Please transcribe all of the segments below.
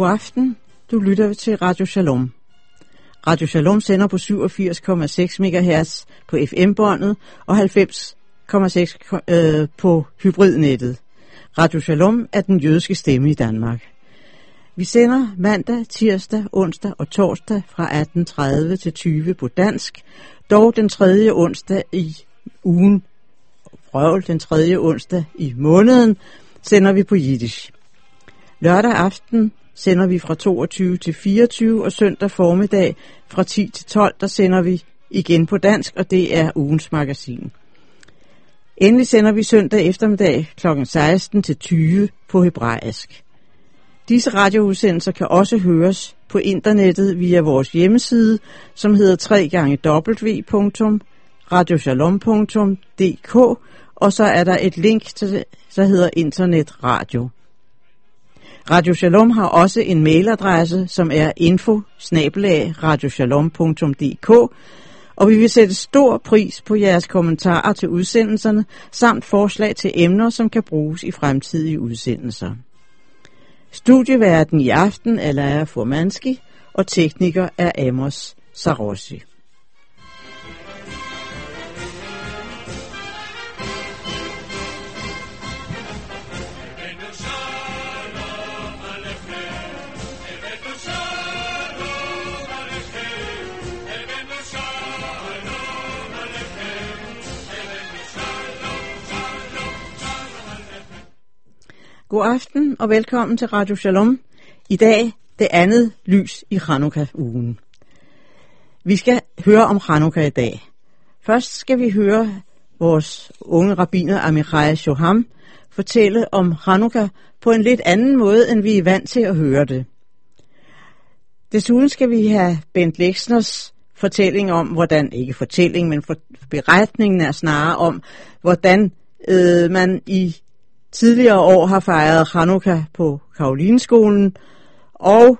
God aften. Du lytter til Radio Shalom. Radio Shalom sender på 87,6 MHz på FM-båndet og 90,6 på hybridnettet. Radio Shalom er den jødiske stemme i Danmark. Vi sender mandag, tirsdag, onsdag og torsdag fra 18:30 til 20 på dansk, dog den tredje onsdag i ugen, den tredje onsdag i måneden, sender vi på jiddisch. Lørdag aften sender vi fra 22 til 24, og søndag formiddag fra 10 til 12, der sender vi igen på dansk, og det er ugens magasin. Endelig sender vi søndag eftermiddag kl. 16 til 20 på hebraisk. Disse radioudsendelser kan også høres på internettet via vores hjemmeside, som hedder www.radioshalom.dk, og så er der et link til, der hedder internetradio. Radio Shalom har også en mailadresse, som er info@radioshalom.dk, og vi vil sætte stor pris på jeres kommentarer til udsendelserne, samt forslag til emner, som kan bruges i fremtidige udsendelser. Studieværten i aften er Leia Formanski, og tekniker er Amos Sarosi. God aften og velkommen til Radio Shalom. I dag det andet lys i Chanukka-ugen. Vi skal høre om Chanukka i dag. Først skal vi høre vores unge rabbiner Amichai Shoham fortælle om Chanukka på en lidt anden måde, end vi er vant til at høre det. Desuden skal vi have Bent Lexners fortælling om, beretningen er snarere om, hvordan man i tidligere år har fejret Chanukka på Karolinskolen, og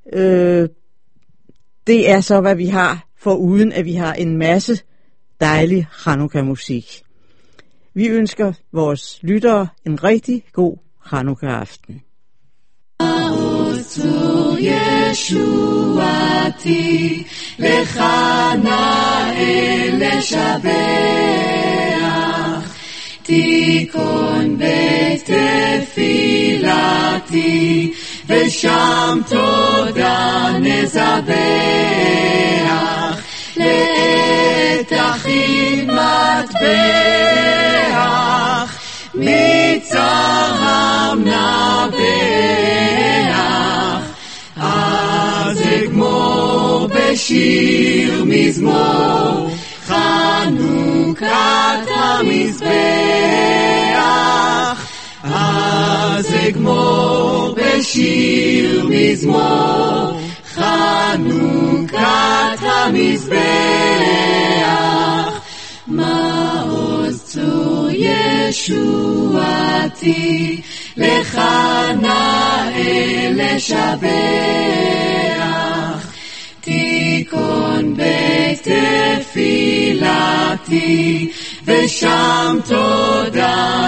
det er så, hvad vi har, foruden at vi har en masse dejlig Chanukka-musik. Vi ønsker vores lyttere en rigtig god Chanukka-aften. ישועתי לך נאה לשבח תיקון בית תפילתי ושם תודה נזבח לעת אחיד מטבח מצרם נבח אז אגמור בשיר מזמור חנוכת המזבח אז אגמור בשיר מזמור חנוכת המזבח מעוז צור ישועתי לך נאה לשבח תיקון בית תפילתי ושם תודה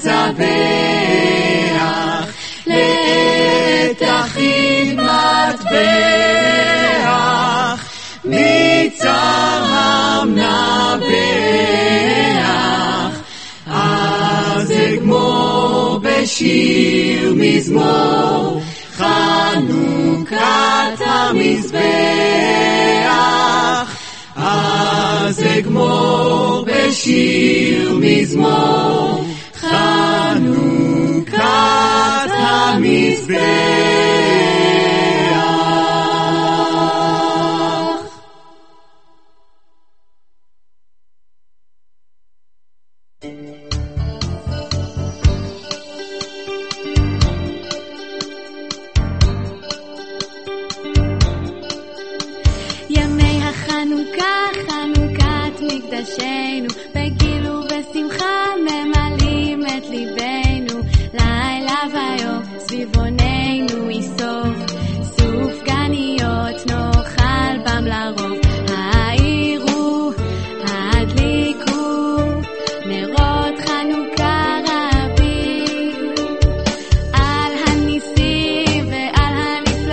נזבח לעת אחיד מטבח מצרם נבח אז אגמור בשיר מזמור חנוכת המזבח אז אגמור בשיר מזמור חנוכת המזבח. מקדשנו בגיל ובשמחה ממלאים את ליבנו לילה ויום סביבוננו יסוף סוף גניות נאכל בם לרוב העירו הדליקו נרות חנוכה רבים על הניסים ועל הנפלאות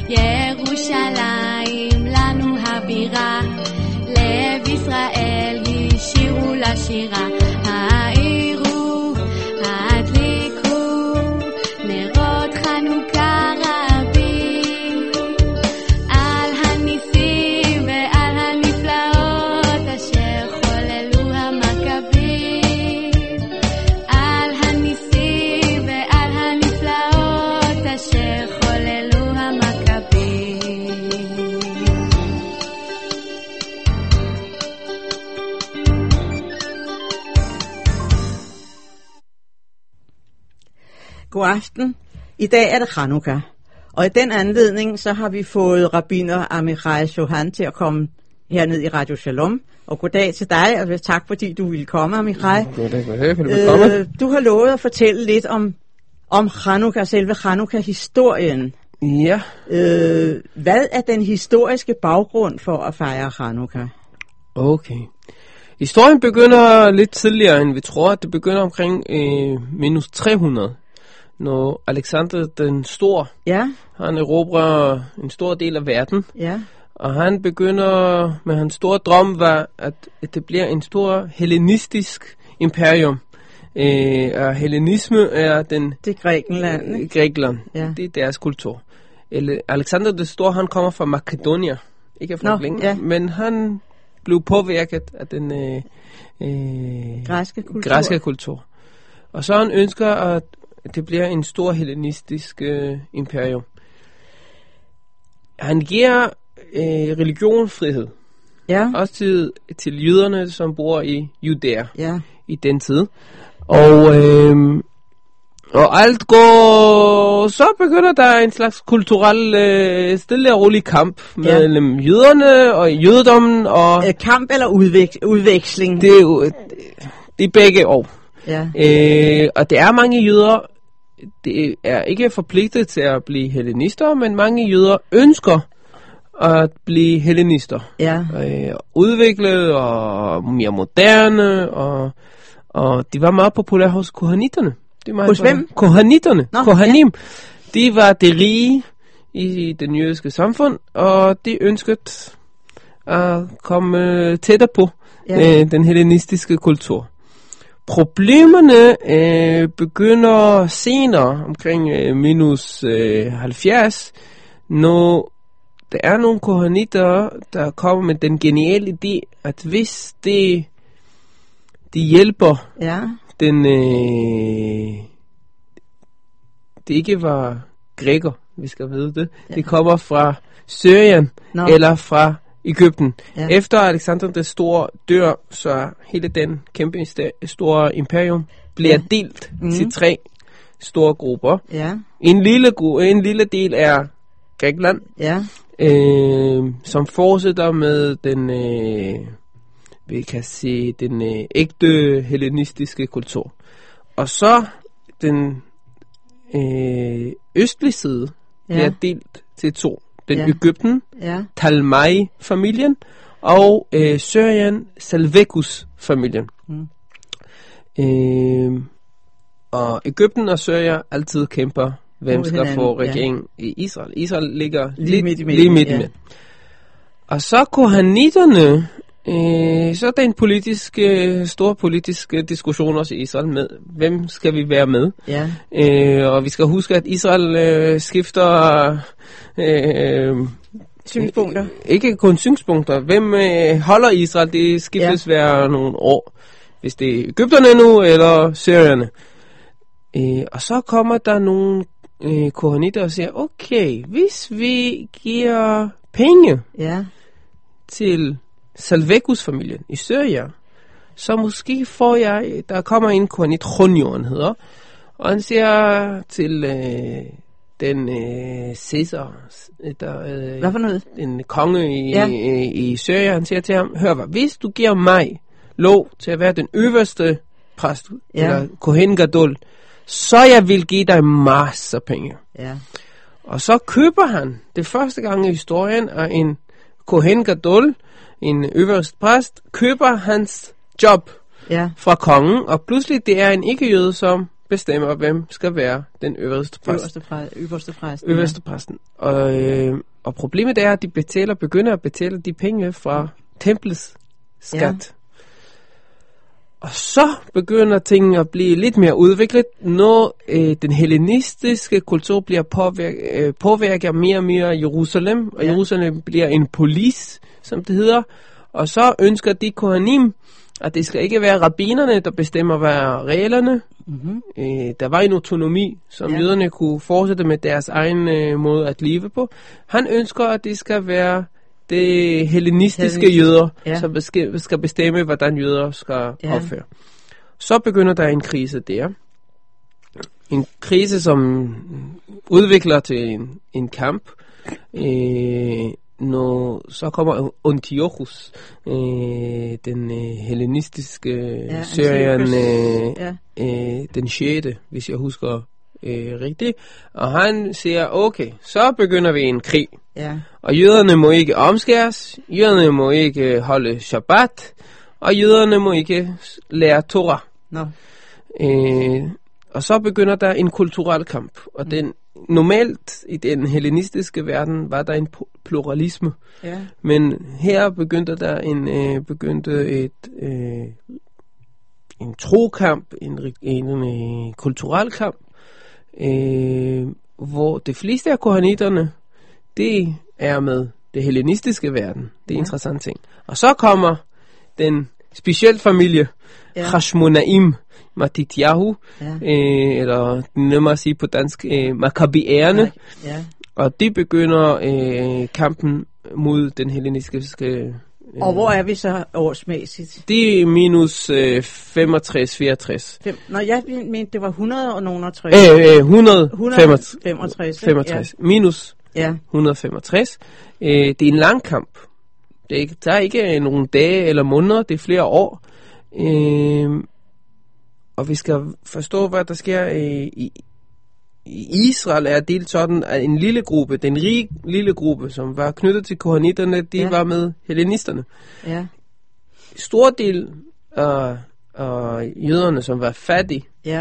ירושלים לנו הבירה, לב ישראל השירו לשירה. העירו, הדליקו, נרות חנוכה רבים, על הניסים ועל הנפלאות אשר חוללו המכבים, על הניסים ועל הנפלאות אשר חוללו המכבים. God aften. I dag er det Chanukka, og i den anledning så har vi fået rabbiner Amichai Sohan til at komme herned i Radio Shalom. Og goddag til dig, og tak fordi du ville komme, Amichai. Goddag. Du har lovet at fortælle lidt om Chanukka, selve Chanukka-historien. Ja. Hvad er den historiske baggrund for at fejre Chanukka? Okay. Historien begynder lidt tidligere, end vi tror. Det begynder omkring minus 300, når Alexander den Store, han erobrer en stor del af verden. Ja. Og han begynder med hans store drøm var at etablere en stor hellenistisk imperium. Og hellenisme er det er Grækenland, ikke? Grækenland. Ja. Det er deres kultur. Alexander den Store, han kommer fra Makedonia, ikke fra Grækenland, men han blev påvirket af den græske kultur. Og så han ønsker, at det bliver en stor hellenistisk imperium. Han giver religionfrihed. Ja. Også til jøderne, som bor i Judæa i den tid. Og alt går, så begynder der en slags kulturel stille og rolig kamp mellem jøderne og jødedommen. Og kamp eller udveksling? Det er begge år. Ja. Og der er mange jøder, det er ikke forpligtet til at blive hellenister, men mange jøder ønsker at blive hellenister. Ja. Udviklet og mere moderne, og de var meget populære hos kohanitterne. Hos hvem? Kohanitterne. Kohanim. Ja. De var det rige i det jødiske samfund, og de ønskede at komme tættere på den hellenistiske kultur. Problemerne begynder senere, omkring minus 70, når der er nogle kohanitter, der kommer med den geniale idé, at hvis de hjælper den, det ikke var græker, vi skal vide det, det kommer fra Syrien eller fra Egypten. Ja. Efter Alexander den Store dør, så hele den kæmpe store imperium bliver delt til 3 store grupper. Ja. En lille del er Grækenland, som fortsætter med den, vi kan sige, den ægte hellenistiske kultur. Og så den østlige side bliver delt til 2. Den Egypten, Talmai-familien, og Syrien, Seleukus-familien. Og Egypten og Syrien altid kæmper, hvem skal få regering i Israel. Israel ligger lige midt imellem. Og så kohanitterne, så er der en stor politisk diskussion også i Israel med, hvem skal vi være med. Ja. Og vi skal huske, at Israel skifter synspunkter. Ikke kun synspunkter. Hvem holder Israel? Det skiftes hver nogle år. Hvis det er Egypterne nu, eller Syrierne. Og så kommer der nogle kohanitter og siger, okay, hvis vi giver penge til Seleukus-familien i Syrien, så måske får der kommer en kohanit, Chonion hedder, og han siger til den Caesar, hvad for noget? En konge i Syrien, han siger til ham, hør hvad, hvis du giver mig lov til at være den øverste præst, eller Kohen Gadol, så jeg vil give dig masser af penge. Ja. Og så køber han, det første gang i historien, af en Kohen Gadol, en øverste præst, køber hans job fra kongen, og pludselig det er en ikke-jøde, som bestemmer, hvem skal være den øverste præst. Øverste præsten. Og problemet er, at de begynder at betale de penge fra templets skat. Ja. Og så begynder tingene at blive lidt mere udviklet, når den hellenistiske kultur bliver påvirket mere og mere Jerusalem, og Jerusalem bliver en polis, som det hedder. Og så ønsker de kohanim, at det skal ikke være rabbinerne, der bestemmer, hvad er reglerne. Mm-hmm. Der var en autonomi, som jøderne kunne fortsætte med deres egen måde at leve på. Han ønsker, at det skal være det hellenistiske jøder, som skal bestemme, hvordan jøder skal opføre. Så begynder der en krise der. En krise, som udvikler til en kamp. Når så kommer Antiochus, den hellenistiske Syrien, den 6., hvis jeg husker rigtigt. Og han siger, okay, så begynder vi en krig. Ja. Og jøderne må ikke omskæres, jøderne må ikke holde Shabbat, og jøderne må ikke lære Torah. No. Og så begynder der en kulturel kamp. Og den normalt i den hellenistiske verden var der en pluralisme. Ja. Men her begyndte der en trokamp, en kulturel kamp, hvor de fleste af kohanitterne, det er med det hellenistiske verden. Det er interessant ting. Og så kommer den specielle familie, Hashmonaim, Matityahu, eller nemmere at sige på dansk, Makkabeerne. Ja. Og de begynder kampen mod den hellenistiske. Og hvor er vi så årsmæssigt? Det er minus 65-64. Nå, jeg mente, det var 100 og nogen 60. 165. Minus 165. Det er en lang kamp. Der er ikke nogle dage eller måneder, det er flere år. Og vi skal forstå, hvad der sker i Israel. Er delt sådan, at en lille gruppe, den rige lille gruppe, som var knyttet til kohanitterne, de var med hellenisterne. Ja. Stor del af jøderne, som var fattige,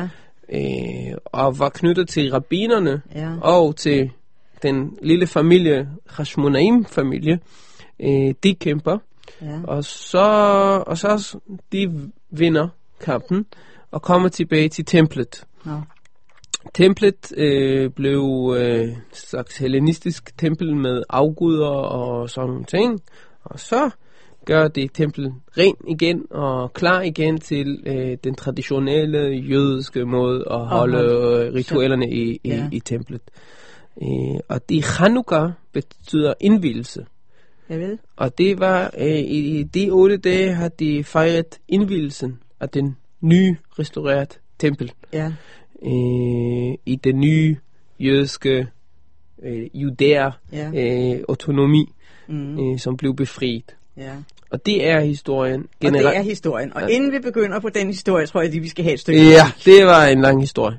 og var knyttet til rabbinerne, og til den lille familie, Hashmonaim-familie, de kæmper. Ja. Og så de vinder kampen og kommer tilbage til templet. Ja. Templet blev et slags hellenistisk tempel med afguder og sådan ting. Og så gør det templet ren igen og klar igen til den traditionelle jødiske måde at holde ritualerne i templet. Og det Chanukka betyder indvielse. Javel. Og det var i de 8 dage har de fejret indvielsen af den nye restaureret tempel. Ja. I den nye jødiske judæer autonomi, som blev befriet. Ja. Og det er historien. Og det er historien. Og inden vi begynder på den historie, tror jeg, at vi skal have et stykke. Ja, det var en lang historie.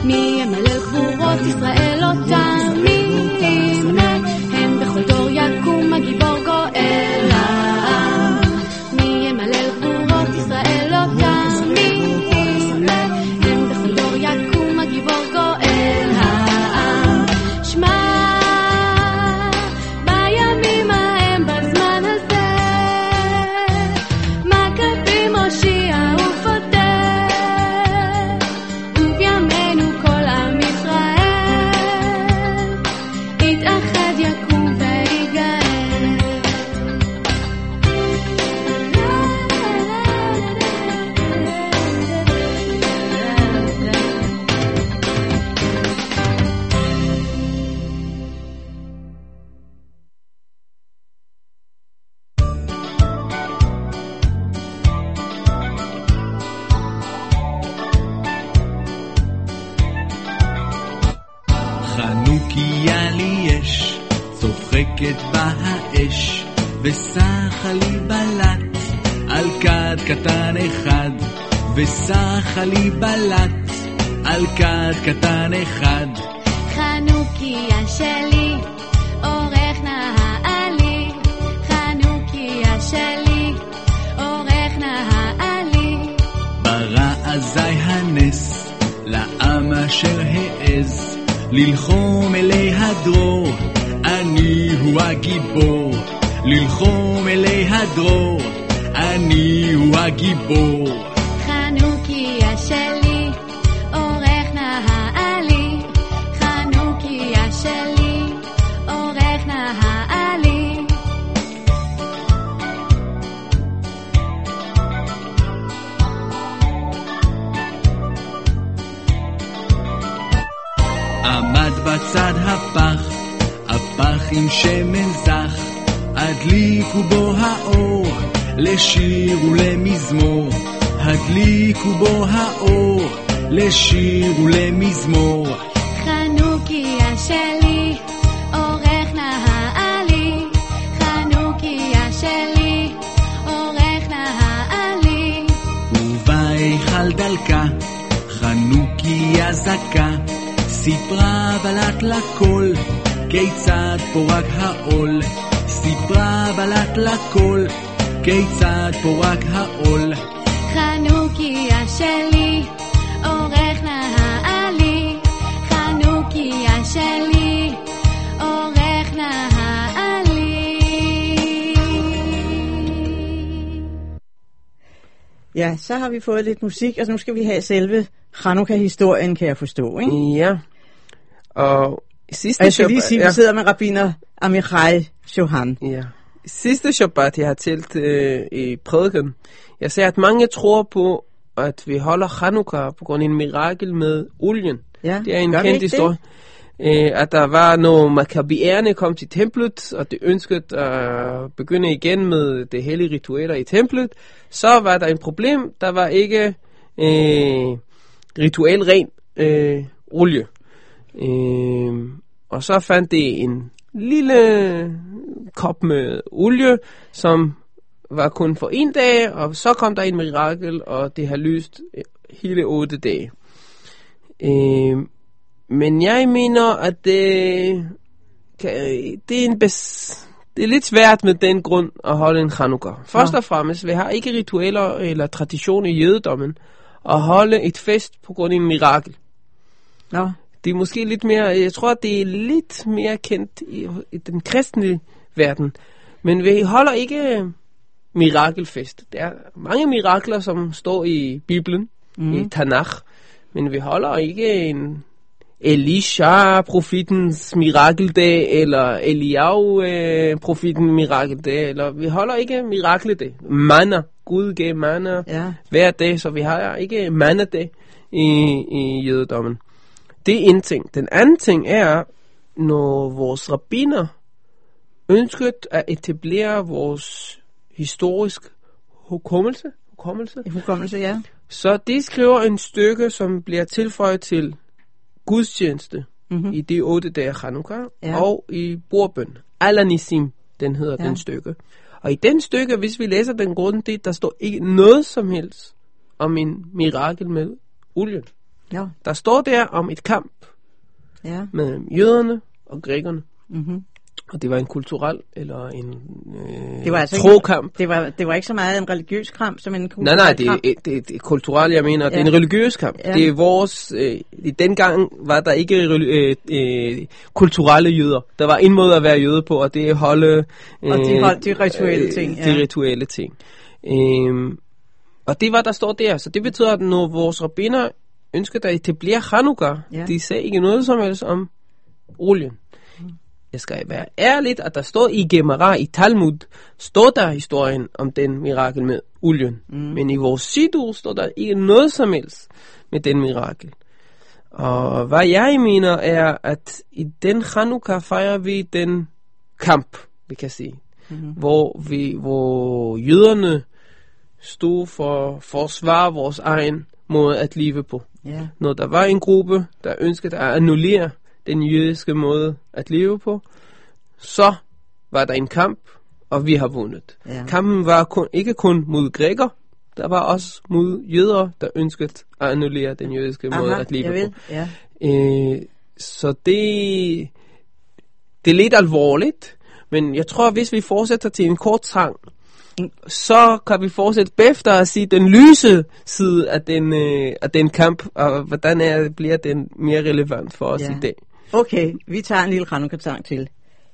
מי ימלל גבורות ישראל אותם, מי ימנה, הם בכל דור יקום הגיבור גואל העם. מי ימלל גבורות ישראל אותם, מי ימנה, הם בכל דור יקום הגיבור גואל העם. שמע בימים ההם בזמן הזה, מכבי מושיע ופודה, ובימינו כל עם ישראל יתאחד יקום ויגאל. חנוכיה לי יש, צוחקת בה האש, וסחה לי בלט על כד קטן אחד, וסחה לי בלט על כד קטן אחד. חנוכיה שלי, אורך נעלי, חנוכיה שלי, אורך נעלי. ברא אזי הנס לעם אשר העז ללחום אלי הדרור, אני הוא הגיבור. ללחום אלי הדרור, אני הוא הגיבור. חנוכיה שלי, אורך נעלי, חנוכיה שלי, אורך נעלי. עמד בצד הפח, הפח עם שמן זך, הדליקו בו האור, לשיר ולמזמור. הדליקו בו האור, לשיר ולמזמור. חנוכיה שלי, אורך נעלי, חנוכיה שלי, אורך נעלי. ובהיכל דלקה, חנוכיה זכה, סיפרה בלט לכל, כיצד פורק העול. סיפרה בלט לכל, כיצד פורק העול. חנוכיה שלי, אורך נעלי, חנוכיה שלי, אורך נעלי. Ja, så har vi fået lidt musik, og nu skal vi have selve Chanukka-historien, kan jeg forstå, ikke? Ja. Og sidste Og jeg skal lige sige, at vi sidder med rabbiner Amichai Shohan. Ja. Sidste Shabbat, jeg har talt i prædiken, jeg sagde, at mange tror på, at vi holder Chanukka på grund af en mirakel med olien. Ja, det er en gør vi kendt ikke historie. At der var nogle makabierne kom til templet, og de ønskede at begynde igen med det hellige ritualer i templet. Så var der en problem, der var ikke ritual ren olie. Og så fandt de en lille kop med olie, som var kun for en dag, og så kom der en mirakel, og det har lyst hele 8 dage. Men jeg mener, at det er lidt svært med den grund at holde en Chanukka. Først og fremmest, vi har ikke ritualer eller traditioner i jødedommen at holde et fest på grund af en mirakel. Nå. Det er måske lidt mere, jeg tror, det er lidt mere kendt i den kristne verden. Men vi holder ikke mirakelfest. Der er mange mirakler, som står i Bibelen, i Tanakh, men vi holder ikke en Elisha, profetens mirakeldag, eller Eliyahu, profeten mirakeldag, eller vi holder ikke mirakeldag. Manna, Gud gav manna hver dag, så vi har ikke manna-dag i jødedommen. Det er en ting. Den anden ting er, når vores rabbiner ønskede at etablere vores historisk hukommelse, ja. så de skriver en stykke, som bliver tilføjet til gudstjeneste i de 8 dage Chanukka, og i bordbøn. Alanissim, den hedder den stykke. Og i den stykke, hvis vi læser den grundigt, der står ikke noget som helst om en mirakel med olien. Ja. Der står der om et kamp Ja. mellem jøderne og grækerne. Mm-hmm. Og det var en kulturel eller en Det var altså trokamp. Det var ikke så meget en religiøs kamp som en kulturel Nej, kamp. det er kulturelt, jeg mener. Ja. Det er en religiøs kamp. Ja. Det er vores... I dengang var der ikke kulturelle jøder. Der var en måde at være jøde på, og det er holde... Og de holdt de rituelle ting. De rituelle ting. Og det var, der står der. Så det betyder, at når vores rabbiner ønsker at etablere Chanukka, de sagde ikke noget som helst om olien. Jeg skal være ærligt, at der står i Gemara, i Talmud, står der historien om den mirakel med olien. Men i vores Siddur står der ikke noget som helst med den mirakel. Og hvad jeg mener er, at i den Chanukka fejrer vi den kamp, vi kan sige. Hvor jøderne stod for at forsvare vores egen måde at leve på. Ja. Når der var en gruppe, der ønskede at annullere den jødiske måde at leve på, så var der en kamp, og vi har vundet. Ja. Kampen var ikke kun mod græker, der var også mod jøder, der ønskede at annullere den jødiske måde at leve på. Ja. Så det er lidt alvorligt, men jeg tror, hvis vi fortsætter til en kort sang, så kan vi fortsætte bagefter at sige den lyse side af den kamp, og hvordan bliver den mere relevant for os i dag. Okay, vi tager en lille Chanukka-sang til.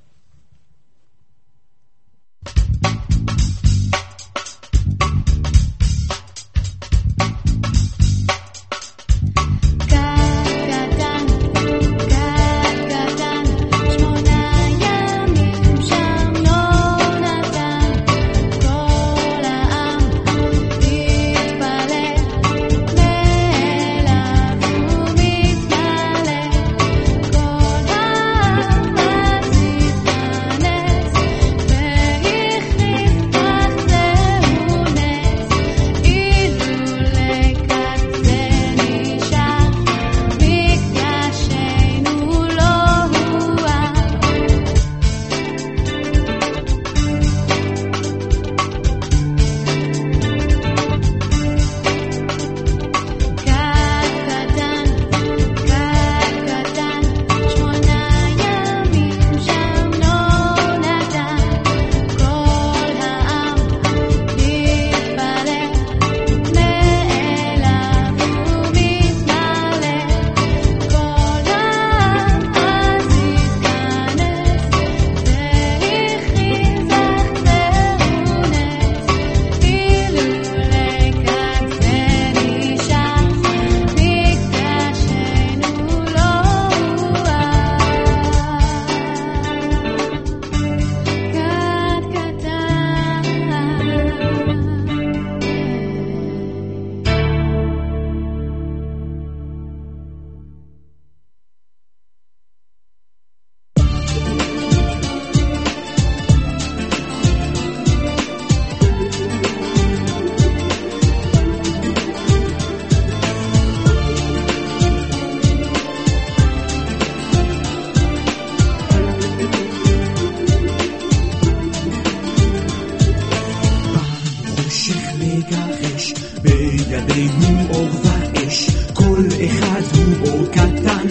בידינו אור ואש, כל אחד הוא אור קטן,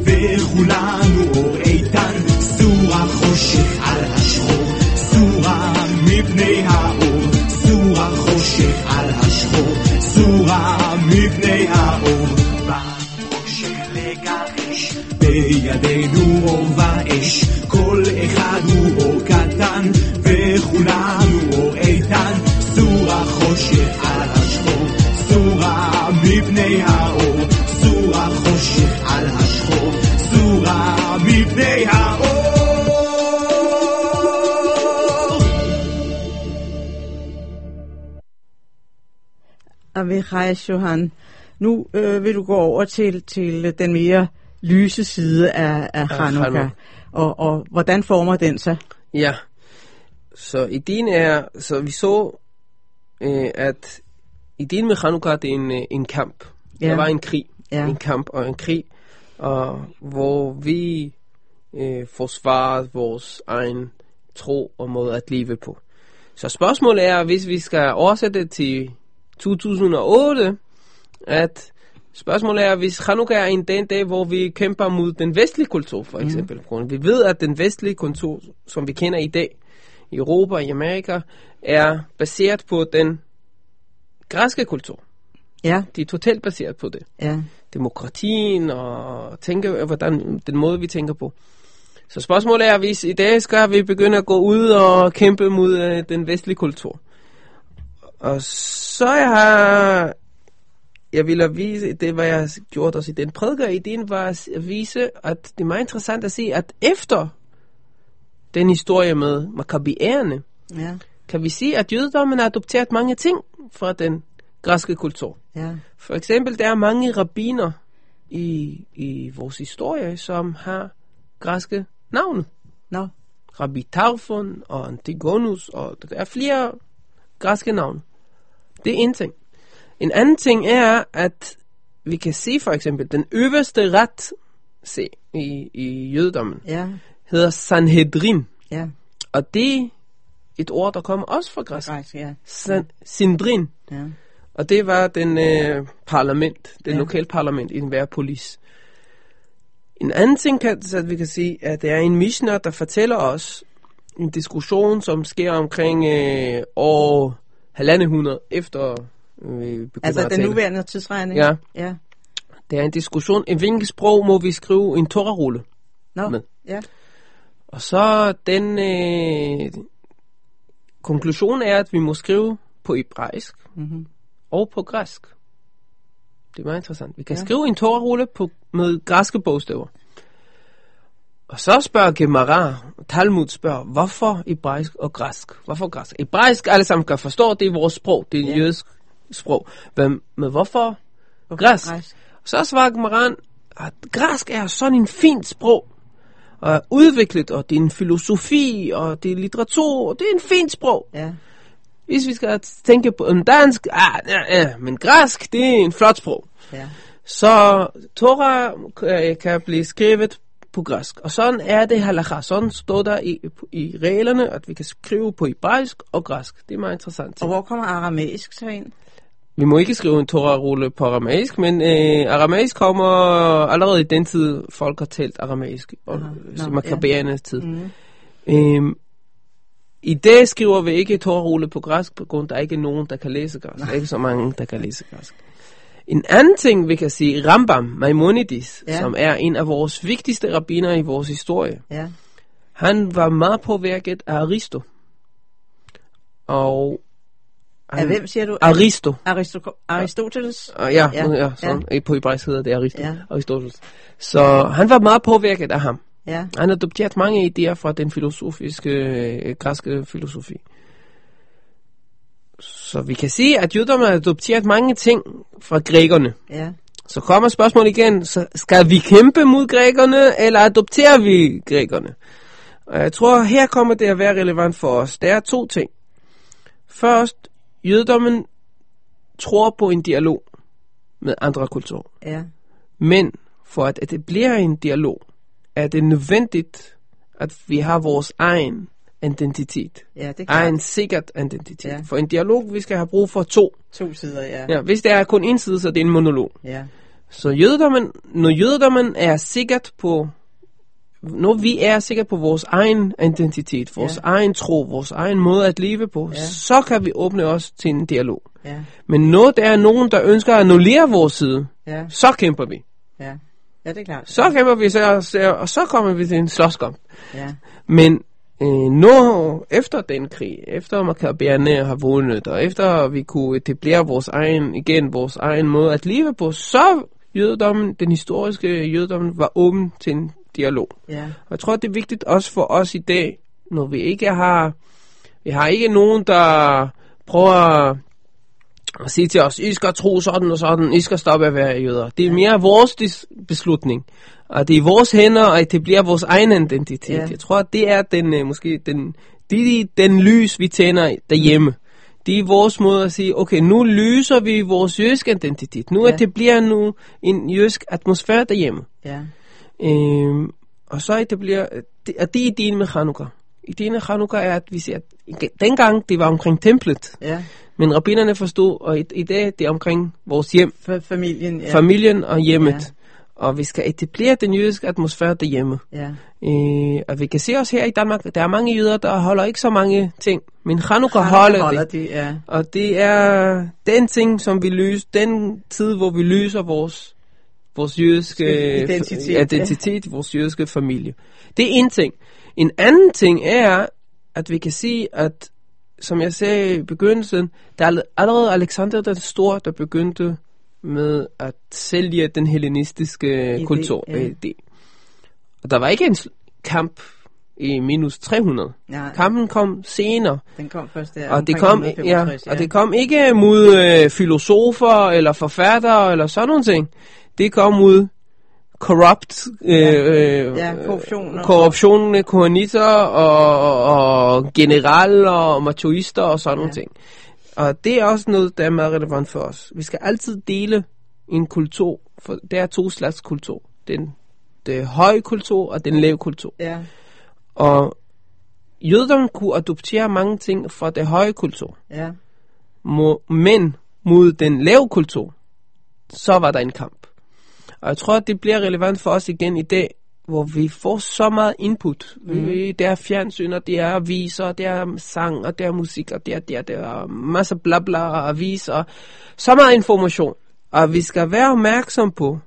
וכולנו אור איתן. סורה חושך על השחור, סורה מפני האור, סורה חושך על השחור, סורה מפני האור. בחושך לגרש, בידינו אור ואש, כל אחד הוא אור קטן, וכולנו אור איתן. סורה חושך על השחור, סורה מפני האור, סורה חושך על השחור, סורה מפני האור. Avichai Johan, nu vil du gå over til den mere lyse side af Chanukka, og hvordan former den sig? Ja, så ideen er, så vi så, at ideen med Chanukka, det er en kamp. Ja. Der var en krig, en kamp og en krig, og hvor vi forsvarede vores egen tro og måde at leve på. Så spørgsmålet er, hvis vi skal oversætte det til 2008, at Spørgsmålet er, hvis Hanukkah er en dag, hvor vi kæmper mod den vestlige kultur, for eksempel. Vi ved, at den vestlige kultur, som vi kender i dag, i Europa og i Amerika, er baseret på den græske kultur. Ja. De er totalt baseret på det. Ja. Demokratien og hvordan den måde, vi tænker på. Så spørgsmålet er, hvis i dag skal vi begynde at gå ud og kæmpe mod den vestlige kultur. Og så jeg ville vise, det var jeg gjort også i den prædiker, ideen var at vise, at det er meget interessant at se, at efter den historie med Makkabæerne, kan vi sige, at jødedommen har adopteret mange ting fra den græske kultur. Ja. For eksempel, der er mange rabbiner i vores historie, som har græske navne. No. Rabbi Tarfon og Antigonus, og der er flere græske navne. Det er en ting. En anden ting er, at vi kan se for eksempel, den øverste ret i jødedommen hedder Sanhedrin. Ja. Og det er et ord, der kommer også fra græsk. Ja. Sindrin. Ja. Og det var den parlament, den lokale parlament i enhver polis. En anden ting, at vi kan sige, at det er en missioner, der fortæller os en diskussion, som sker omkring år 1.500 efter vi begynder altså at den tale. nuværende tidsregning? Ja. Ja. Det er en diskussion, i hvilket sprog må vi skrive en Torah-rulle med. Ja. Og så den konklusion er, at vi må skrive på hebraisk og på græsk. Det er meget interessant. Vi kan skrive en Torah-rulle med græske bogstaver. Og så spørger Gemara, Talmud spørger, hvorfor hebraisk og græsk? Hvorfor græsk? Hebraisk alle sammen kan forstå, det er vores sprog, det er jødisk sprog. Men hvorfor græsk? Så svarer Gemara, at græsk er sådan en fint sprog, og udviklet, og det er en filosofi, og det er litteratur, og det er en fint sprog. Ja. Hvis vi skal tænke på en dansk, men græsk, det er en flot sprog. Ja. Så Torah kan blive skrevet på græsk. Og sådan er det halakha. Sådan står der i reglerne, at vi kan skrive på hebraisk og græsk. Det er meget interessant. Og hvor kommer aramæisk så ind? Vi må ikke skrive en Torah-rulle på aramæisk, men aramæisk kommer allerede i den tid, folk har talt aramæisk, og Makkabæernes tid. I dag skriver vi ikke Torah-rulle på græsk, på grund der er ikke nogen, der kan læse græsk. Der er ikke så mange, der kan læse græsk. En anden ting, vi kan sige, Rambam Maimonides, som er en af vores vigtigste rabbiner i vores historie, han var meget påvirket af Aristo. Og af hvem siger du? Aristoteles? På hebraisk hedder det Aristoteles. Så han var meget påvirket af ham. Ja. Han har adopteret mange idéer fra den filosofiske, græske filosofi. Så vi kan sige, at jøderne har adopteret mange ting fra grækerne. Ja. Så kommer spørgsmålet igen, så skal vi kæmpe mod grækerne, eller adopterer vi grækerne? Og jeg tror, her kommer det at være relevant for os. Der er to ting. Først, jødommen tror på en dialog med andre kulturer. Ja. Men for at etablere en dialog, er det nødvendigt, at vi har vores egen identitet. Ja, det er en sikkert identitet. Ja. For en dialog, vi skal have brug for to sider, ja. Hvis det er kun en side, så det er en monolog. Ja. Så når jødedommen er sikkert på, når vi er sikre på vores egen identitet, vores egen tro, vores egen måde at leve på, så kan vi åbne os til en dialog. Ja. Men når der er nogen, der ønsker at annullere vores side, så kæmper vi. Ja, det er klart. Så kæmper vi, og så kommer vi til en slåskamp. Ja. Men når efter den krig, efter Makkabæerne har vundet, og efter vi kunne etablere vores egen måde at leve på, så jødedommen, den historiske jødedommen, var åben til en dialog. Ja. Og jeg tror, det er vigtigt også for os i dag, når vi har ikke nogen, der prøver at sige til os, I skal tro sådan og sådan, I skal stoppe at være jøder. Det er mere vores beslutning, og det er vores hænder at etablere vores egen identitet. Ja. Jeg tror, det er den lys, vi tænder derhjemme. Det er vores måde at sige, okay, nu lyser vi vores jødiske identitet. Nu etablerer en jødisk atmosfære derhjemme. Ja. Og så etablerer, og det er ideen med Chanukka. Ideen med Chanukka er, at vi siger, at dengang det var omkring templet, Men rabbinerne forstod, og i dag det er omkring vores hjem. Familien, ja. Familien og hjemmet. Ja. Og vi skal etablere den jødiske atmosfære derhjemme. Ja. Og vi kan se også her i Danmark, der er mange jøder, der holder ikke så mange ting. Men Chanukka Holder holder det. de, ja. Og det er den ting, som vi løser, den tid, hvor vi løser vores jødiske identitet, vores jødiske familie. Det er en ting. En anden ting er, at vi kan sige, at som jeg sagde i begyndelsen, der er allerede Alexander den Store, der begyndte med at sælge den hellenistiske kultur. Ja. Og der var ikke en kamp i minus 300. Nej. Kampen kom senere. Den kom først der. Og det kom ikke mod filosofer eller forfattere eller sådan nogle ting. Det kom mod korruption, kohanitter og generaler og machoister og sådan nogle ting. Og det er også noget, der er meget relevant for os. Vi skal altid dele en kultur, for der er 2 slags kultur. Den høje kultur og den lave kultur. Ja. Og jøderne kunne adoptere mange ting fra den høje kultur. Ja. Men mod den lave kultur, så var der en kamp. Og jeg tror, det bliver relevant for os igen i dag, hvor vi får så meget input. Det er fjernsyn, og det er aviser, det er sang, og det er musik, og det er masser bla bla og aviser. Så meget information. Og vi skal være opmærksom på,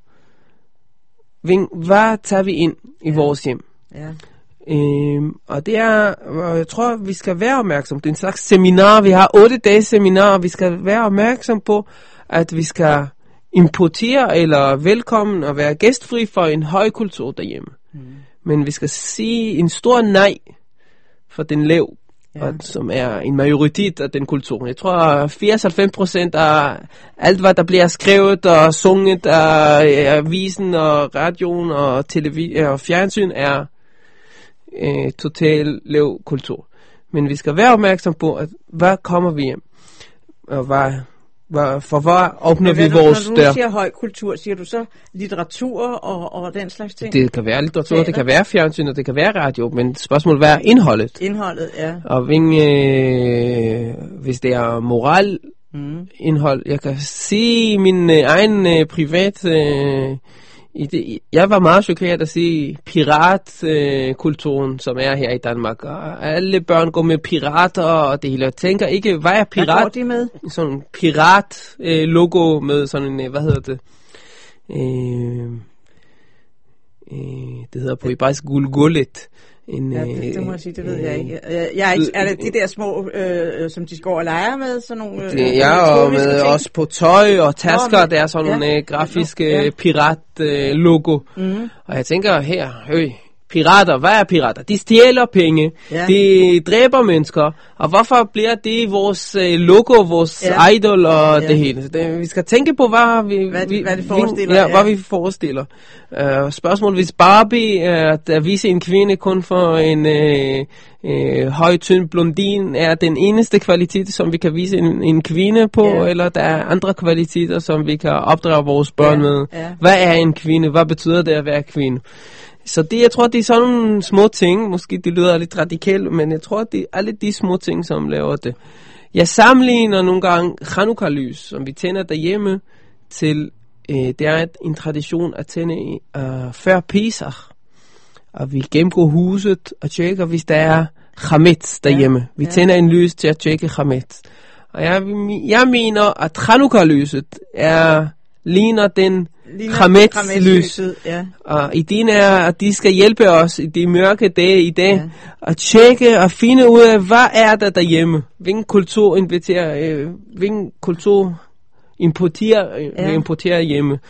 hvad tager vi ind i vores hjem. Ja. Og det er, jeg tror, vi skal være opmærksom. Det er en slags seminar. Vi har 8 dages seminar, og vi skal være opmærksom på, at vi skal importere eller velkommen og være gæstfri for en høj kultur derhjemme. Men vi skal sige en stor nej for den lav, som er en majoritet af den kultur. Jeg tror 80-90% af alt, hvad der bliver skrevet og sunget af avisen og radioen og og fjernsyn er total lav kultur. Men vi skal være opmærksom på, at hvad kommer vi hjem? Og hvad åbner vi vores dør? Når du siger høj kultur, siger du så litteratur og den slags ting? Det kan være litteratur, det kan være fjernsyn, og det kan være radio, men spørgsmålet er indholdet. Indholdet, ja. Og hvis det er moral indhold, jeg kan sige min egen privat jeg var meget chokeret at se piratkulturen, som er her i Danmark. Og alle børn går med pirater og det hele. Jeg tænker ikke, hvad er pirat? Hvad går de med? Sådan en pirat-logo med sådan en, hvad hedder det? Det hedder på hebraisk gulgullet. Det må jeg sige, det ved jeg ikke. Er det de der små, som de går og leger med? Sådan nogle, og med også på tøj og tasker, der er sådan nogle grafiske pirat-logo. Og jeg tænker her, pirater, hvad er pirater? De stjæler penge, de dræber mennesker, og hvorfor bliver det vores logo, vores idol og det hele? Vi skal tænke på, hvad det forestiller. Hvad vi forestiller. Spørgsmålet, hvis Barbie at vise en kvinde kun for en høj, tynd blondin, er den eneste kvalitet, som vi kan vise en kvinde på, eller der er andre kvaliteter, som vi kan opdrage vores børn med. Hvad er en kvinde? Hvad betyder det at være kvinde? Så jeg tror, det er sådan nogle små ting. Måske det lyder lidt radikalt, men jeg tror, det er alle de små ting, som laver det. Jeg sammenligner nogle gange Chanukka-lys, som vi tænder derhjemme, til det er en tradition at tænde før Pesach. Og vi gennemgår huset og tjekker, hvis der er chametz derhjemme. Vi tænder en lys til at tjekke chametz. Og jeg mener, at Chanukka-lyset ligner den chametz-lys. Og ideen er, at de skal hjælpe os i de mørke dage i dag at tjekke og finde ud af, hvad er der derhjemme? Hvilken kultur importerer hjemme?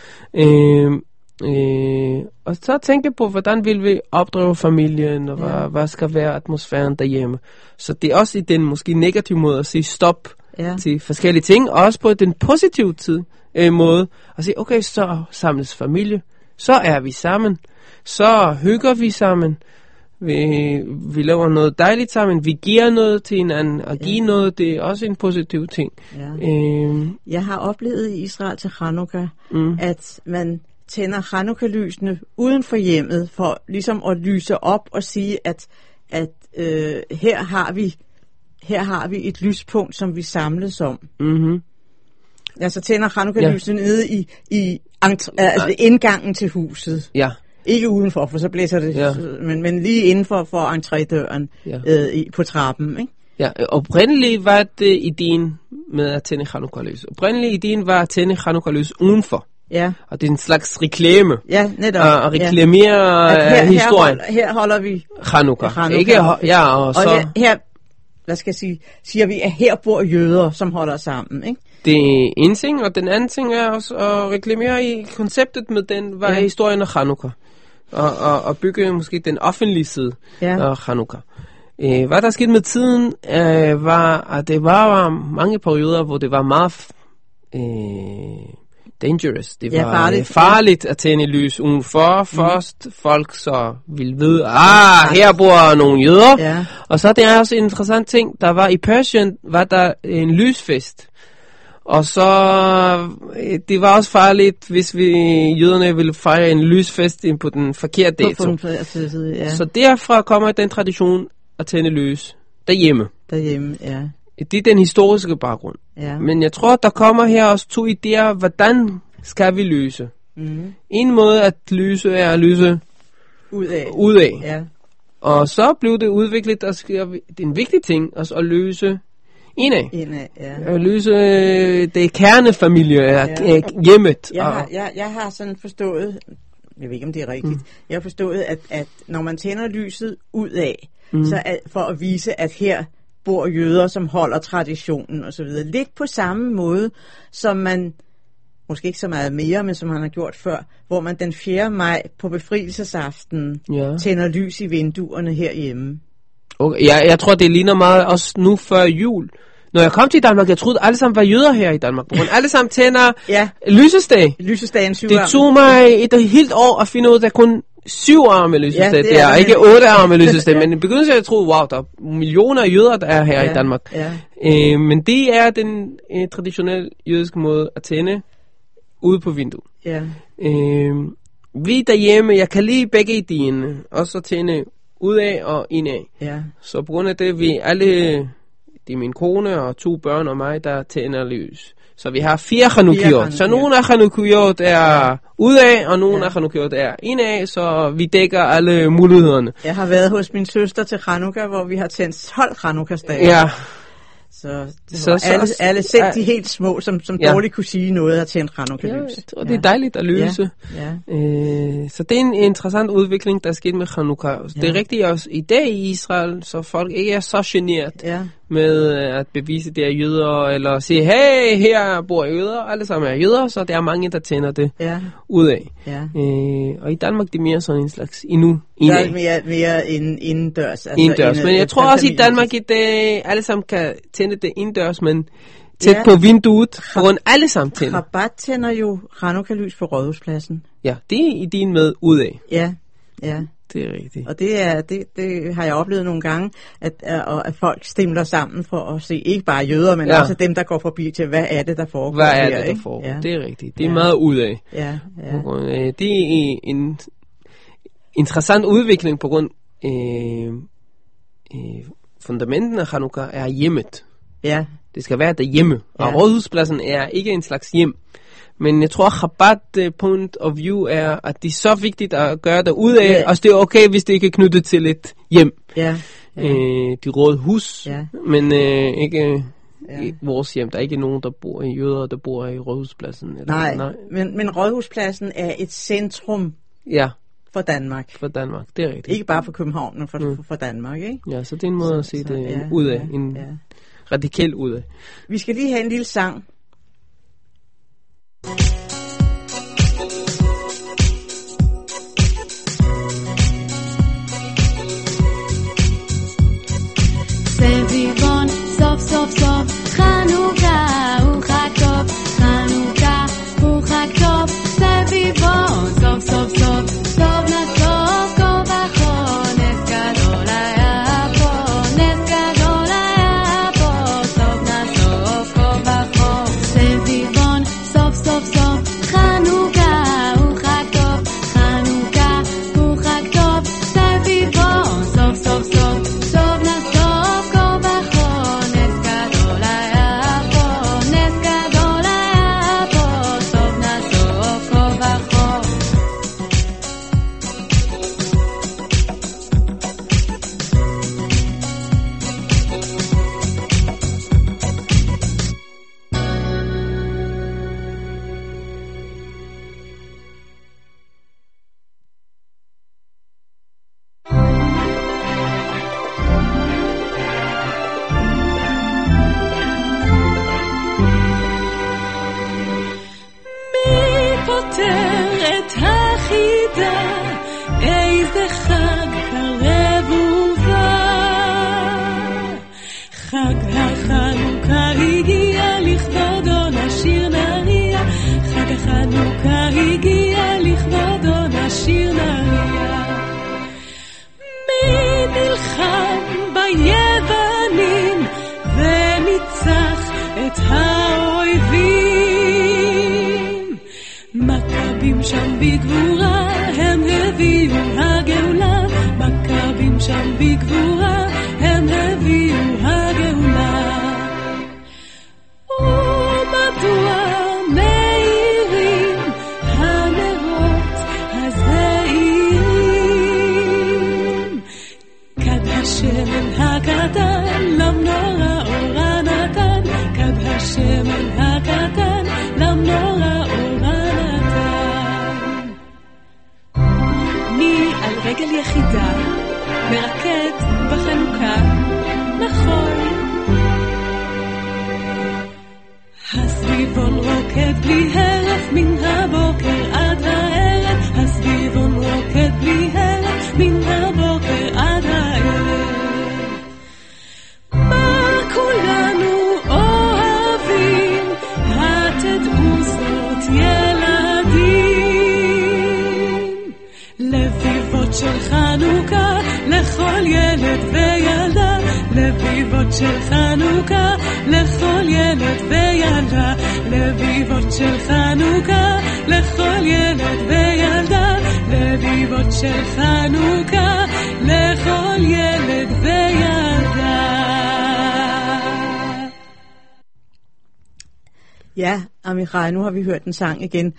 Og så tænke på, hvordan vil vi opdrage familien, og hvad skal være atmosfæren derhjemme. Så det er også i den måske negative måde at sige stop til forskellige ting, og også på den positive måde at sige, okay, så samles familie, så er vi sammen, så hygger vi sammen, vi laver noget dejligt sammen, vi giver noget til hinanden, og give noget, det er også en positiv ting. Jeg har oplevet i Israel til Chanukka, at man tænder Chanukka-lysene uden for hjemmet, for ligesom at lyse op og sige, at her har vi her har vi et lyspunkt, som vi samles om. Mhm. Altså tænder Chanukka-lyset nede i indgangen til huset. Ja. Ikke udenfor, for så blæser det, men lige indenfor for entrédøren på trappen, ikke? Ja, oprindeligt var det ideen med at tænde Chanukka-lys. Oprindeligt ideen var at tænde Chanukka-lys udenfor. Ja. Og det er en slags reklame. Ja, netop. Og reklamere historien. Her holder vi Chanukka. Ikke, og så... her, hvad skal jeg sige, siger vi, at her bor jøder, som holder sammen, ikke? Det er en ting, og den anden ting er også at reklamere i konceptet med den, var historien af Chanukka. Og bygge måske den offentlige side af Chanukka. Hvad der skete med tiden, var, at det var mange perioder, hvor det var meget dangerous. Det var farligt at tænde lys udenfor. Først folk så ville vide, her bor nogle jøder. Ja. Og så det er også en interessant ting, der var i Persien, var der en lysfest. Og så, det var også farligt, hvis jøderne ville fejre en lysfest ind på den forkerte dato. Så derfra kommer den tradition at tænde lys derhjemme. Ja. Det er den historiske baggrund. Ja. Men jeg tror, der kommer her også 2 idéer, hvordan skal vi lyse. En måde at lyse er at lyse udad. Ja. Og så blev det udviklet, og det er en vigtig ting også at løse indad. At løse det kernefamilie, hjemmet. Jeg har sådan forstået, jeg ved ikke om det er rigtigt, jeg har forstået, at når man tænder lyset udad, så for at vise, at her bor jøder, som holder traditionen og så videre. Lidt på samme måde, som man, måske ikke så meget mere, men som man har gjort før, hvor man den 4. maj på befrielsesaften tænder lys i vinduerne herhjemme. Okay, jeg tror, det ligner meget også nu før jul. Når jeg kom til Danmark, jeg troede alle sammen var jøder her i Danmark. Alle sammen tænder lysesdag. Lysesdagen 7. Det tog mig et helt år at finde ud af, at der kun 7 arme lysesdag. Det er ikke 8 arme lysesdag. Men i begyndelsen jeg troede, wow, der er millioner af jøder, der er her i Danmark. Ja. Men det er den traditionelle jødiske måde at tænde ude på vinduet. Ja. Vi derhjemme, jeg kan lide begge idéerne. Også at tænde udad og indad. Ja. Så på grund af det, vi alle... Det er min kone og 2 børn og mig, der tænder lys. Så vi har 4 Chanukkiot. Så nogle af Chanukkiot er udad, og nogle af Chanukkiot er indad, så vi dækker alle mulighederne. Jeg har været hos min søster til Chanukka, hvor vi har tændt 12 Chanukka-dage. Ja. Så alle selv de helt små, som dårligt kunne sige noget, har tændt Chanukka-lys. Ja, det er dejligt at lyse. Ja. Så det er en interessant udvikling, der er sket med Chanukka. Ja. Det er rigtigt også i dag i Israel, så folk ikke er så generet med at bevise, det er jøder, eller sige, hey, her bor jøder, alle sammen er jøder, så der er mange, der tænder det ud af. Ja. Og i Danmark, det er mere sådan en slags endnu. Der er mere indendørs. Altså indendørs, men jeg tror også i Danmark, at alle sammen kan tænde det indendørs, men tæt på vinduet, hvor alle sammen tænder. Rabat tænder jo Chanukka-lys på Rådhuspladsen. Ja, det er ideen med udad. Ja. Det er rigtigt. Og det har jeg oplevet nogle gange, at folk stemler sammen for at se, ikke bare jøder, men også dem, der går forbi til, hvad er det, der foregår. Hvad er det, der foregår? Ja. Det er rigtigt. Det er meget udad. Ja. Det er en interessant udvikling på grund fundamenten af Chanukka er hjemmet. Ja. Det skal være derhjemme. Og Rådhuspladsen er ikke en slags hjem. Men jeg tror, Chabad point of view er, at det er så vigtigt at gøre det ud af, og det er okay, hvis det ikke er knyttet til et hjem. Ja. De rådhus, men ikke vores hjem. Der er ikke nogen, der bor i jøder, der bor i Rådhuspladsen. Eller, nej. Men Rådhuspladsen er et centrum for Danmark. For Danmark, det er rigtigt. Ikke bare for København, men for Danmark, ikke? Ja, så det er en måde at se det ud af. En radikal ud af. Vi skal lige have en lille sang. סביבון סוף סוף סוף חנוכה הוא חג טוב חנוכה הוא חג טוב סביבון סוף סוף סוף טוב נטוב כה וכה נס גדול היה פה נס גדול היה פה טוב נטוב כה וכה מכבים שם בגבורה, הם הביאו הגאולה. מכבים שם בגבורה, הם הביאו הגאולה. ומדוע מאירים הנרות הזעירים? כד השמן הקטן למנורה אורה נתן, כד השמן הקטן למנורה אורה נתן. מי על רגל יחידה מרקד בחנוכה, נכון. הסביבון רוקד בלי הרף מן הבוקר עד הערב, הסביבון רוקד בלי הרף מן הבוקר עד הערב. מה כולנו אוהבים, התדעו זאת ילדים. לביבות של חנוכה לכל ילד וילדה, לביבות של חנוכה לכל ילד וילדה, לביבות של חנוכה לכל ילד וילדה, לביבות של חנוכה לכל ילד וילדה. Ja, Amichai, nu har vi hørt en sang igen.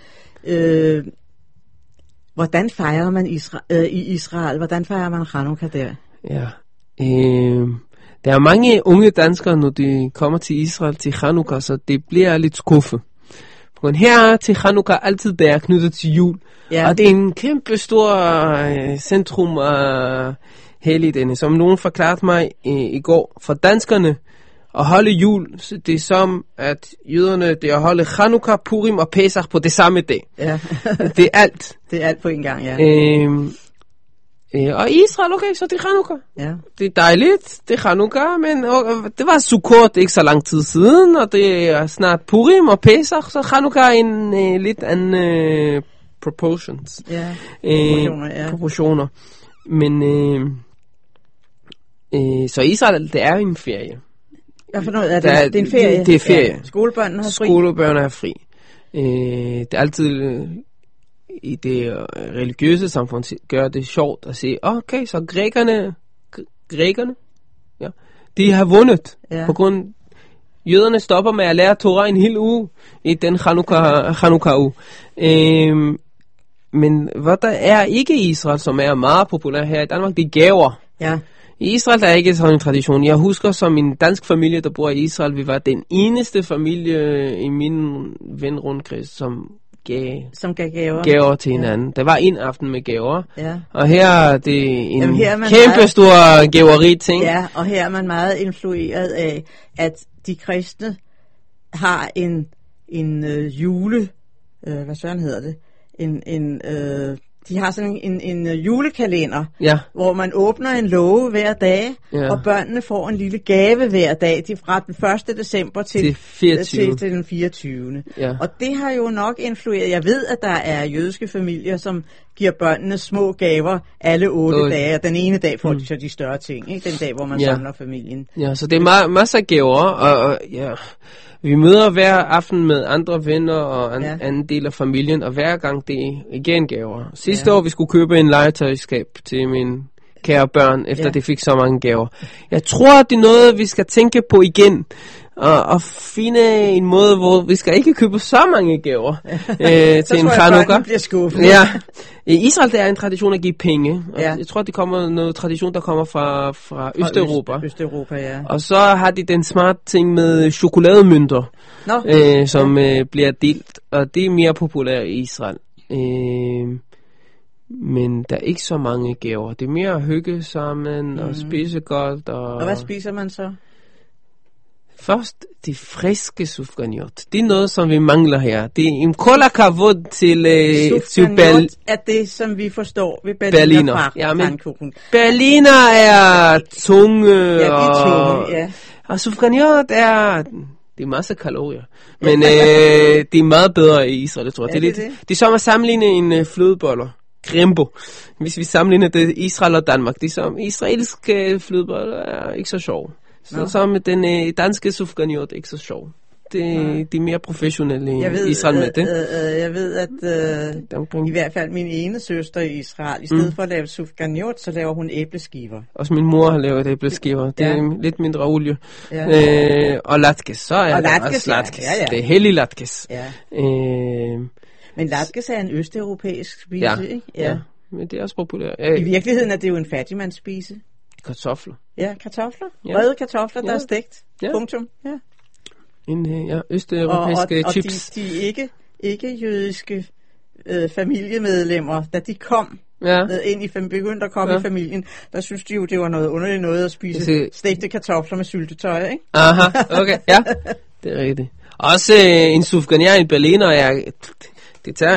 Hvordan fejrer man i Israel? Hvordan fejrer man Chanukka der? Ja, der er mange unge danskere, når de kommer til Israel til Chanukka, så det bliver lidt skuffet. Men her til Chanukka altid der er knyttet til jul, ja. Og det er en kæmpe stor centrum af helligdagene, som nogen forklarede mig i går. For danskerne at holde jul, det er som at jøderne det at holde Chanukka, Purim og Pesach på det samme dag. Ja. Det er alt. Det er alt på en gang, ja. Og Israel, okay, så det er Chanukka. Ja. Det er dejligt, det er Chanukka, men det var Sukkot ikke så lang tid siden, og det er snart Purim og Pesach, så Chanukka er en lidt anden proportions. Ja, proportioner. Men så Israel, det er en ferie. Jeg for noget, det er en ferie. Det er ferie. Ja. Skolebørnene har fri. Skolebørnene har fri. Det er altid i det religiøse samfund gør det sjovt at sige, okay, så grækerne, ja, de har vundet, på grund jøderne stopper med at lære Torah en hel uge i den Chanukka-uge. Men hvad der er ikke i Israel, som er meget populær her i Danmark, det er gaver. Ja. I Israel der er ikke sådan en tradition. Jeg husker som en dansk familie, der bor i Israel, vi var den eneste familie i min venrundkreds, som gav gaver til hinanden. Ja. Der var en aften med gaver, og her er det en kæmpe stor gaveri ting. Ja, og her er man meget influeret af, at de kristne har en jule, hvad søren hedder det, de har sådan en julekalender, hvor man åbner en låge hver dag, og børnene får en lille gave hver dag, fra den 1. december til den 24. Ja. Og det har jo nok influeret. Jeg ved, at der er jødiske familier, som giver børnene små gaver alle 8 dage, og den ene dag får de så de større ting, ikke? Den dag, hvor man samler familien. Ja, så det er masser af gaver, og vi møder hver aften med andre venner og anden del af familien, og hver gang det er igen gaver. Sidste år vi skulle købe en legetøjskab til mine kære børn, efter de fik så mange gaver. Jeg tror, det er noget, vi skal tænke på igen, og finde en måde, hvor vi skal ikke købe så mange gaver til en Chanukka. Ja. I Israel der er en tradition at give penge. Jeg tror, det kommer noget tradition, der kommer fra Østeuropa. Østeuropa, ja. Og så har de den smart ting med chokolademønter, som bliver delt, og det er mere populært i Israel. Men der er ikke så mange gaver. Det er mere at hygge sammen og spise godt. Og hvad spiser man så? Først, de friske sufganiot. Det er noget, som vi mangler her. Det er en kola kavod til er det, som vi forstår ved Berliner. Ja, men Berliner er tunge. Ja, de er tunge, ja. Og sufganiot det er masser af kalorier. Men det er meget bedre i Israel, tror jeg. Det er som at sammenligne en flødeboller. Krembo. Hvis vi sammenligner det Israel og Danmark, det er som israelske flødeboller er ikke så sjov. Så med den danske sufganiot ikke så sjov. de er mere professionelle i Jeg ved, Israel med det. Jeg ved, at i hvert fald min ene søster i Israel, i stedet for at lave sufganiot, så laver hun æbleskiver. Også min mor har lavet æbleskiver. Det er lidt mindre olie. Ja. Og latkes, så er Og det latkes, også latkes. ja. Det er hellig latkes. Ja. Øh, Men latkes er en østeuropæisk spise, ja, ikke? ja, men det er også populært. I virkeligheden er det jo en fattigmandsspise. Kartofler. Ja, kartofler. Ja. Røde kartofler, der Ja. er stegt. Ja. Punktum. Ja. Østeuropæiske chips. Og de ikke-jødiske familiemedlemmer, da de kom ind i begyndte at komme i familien, der synes de jo, det var noget underligt noget at spise stegte kartofler med syltetøj, ikke? Aha, okay, ja, det er rigtigt. Også en sufganier i Berliner, det tager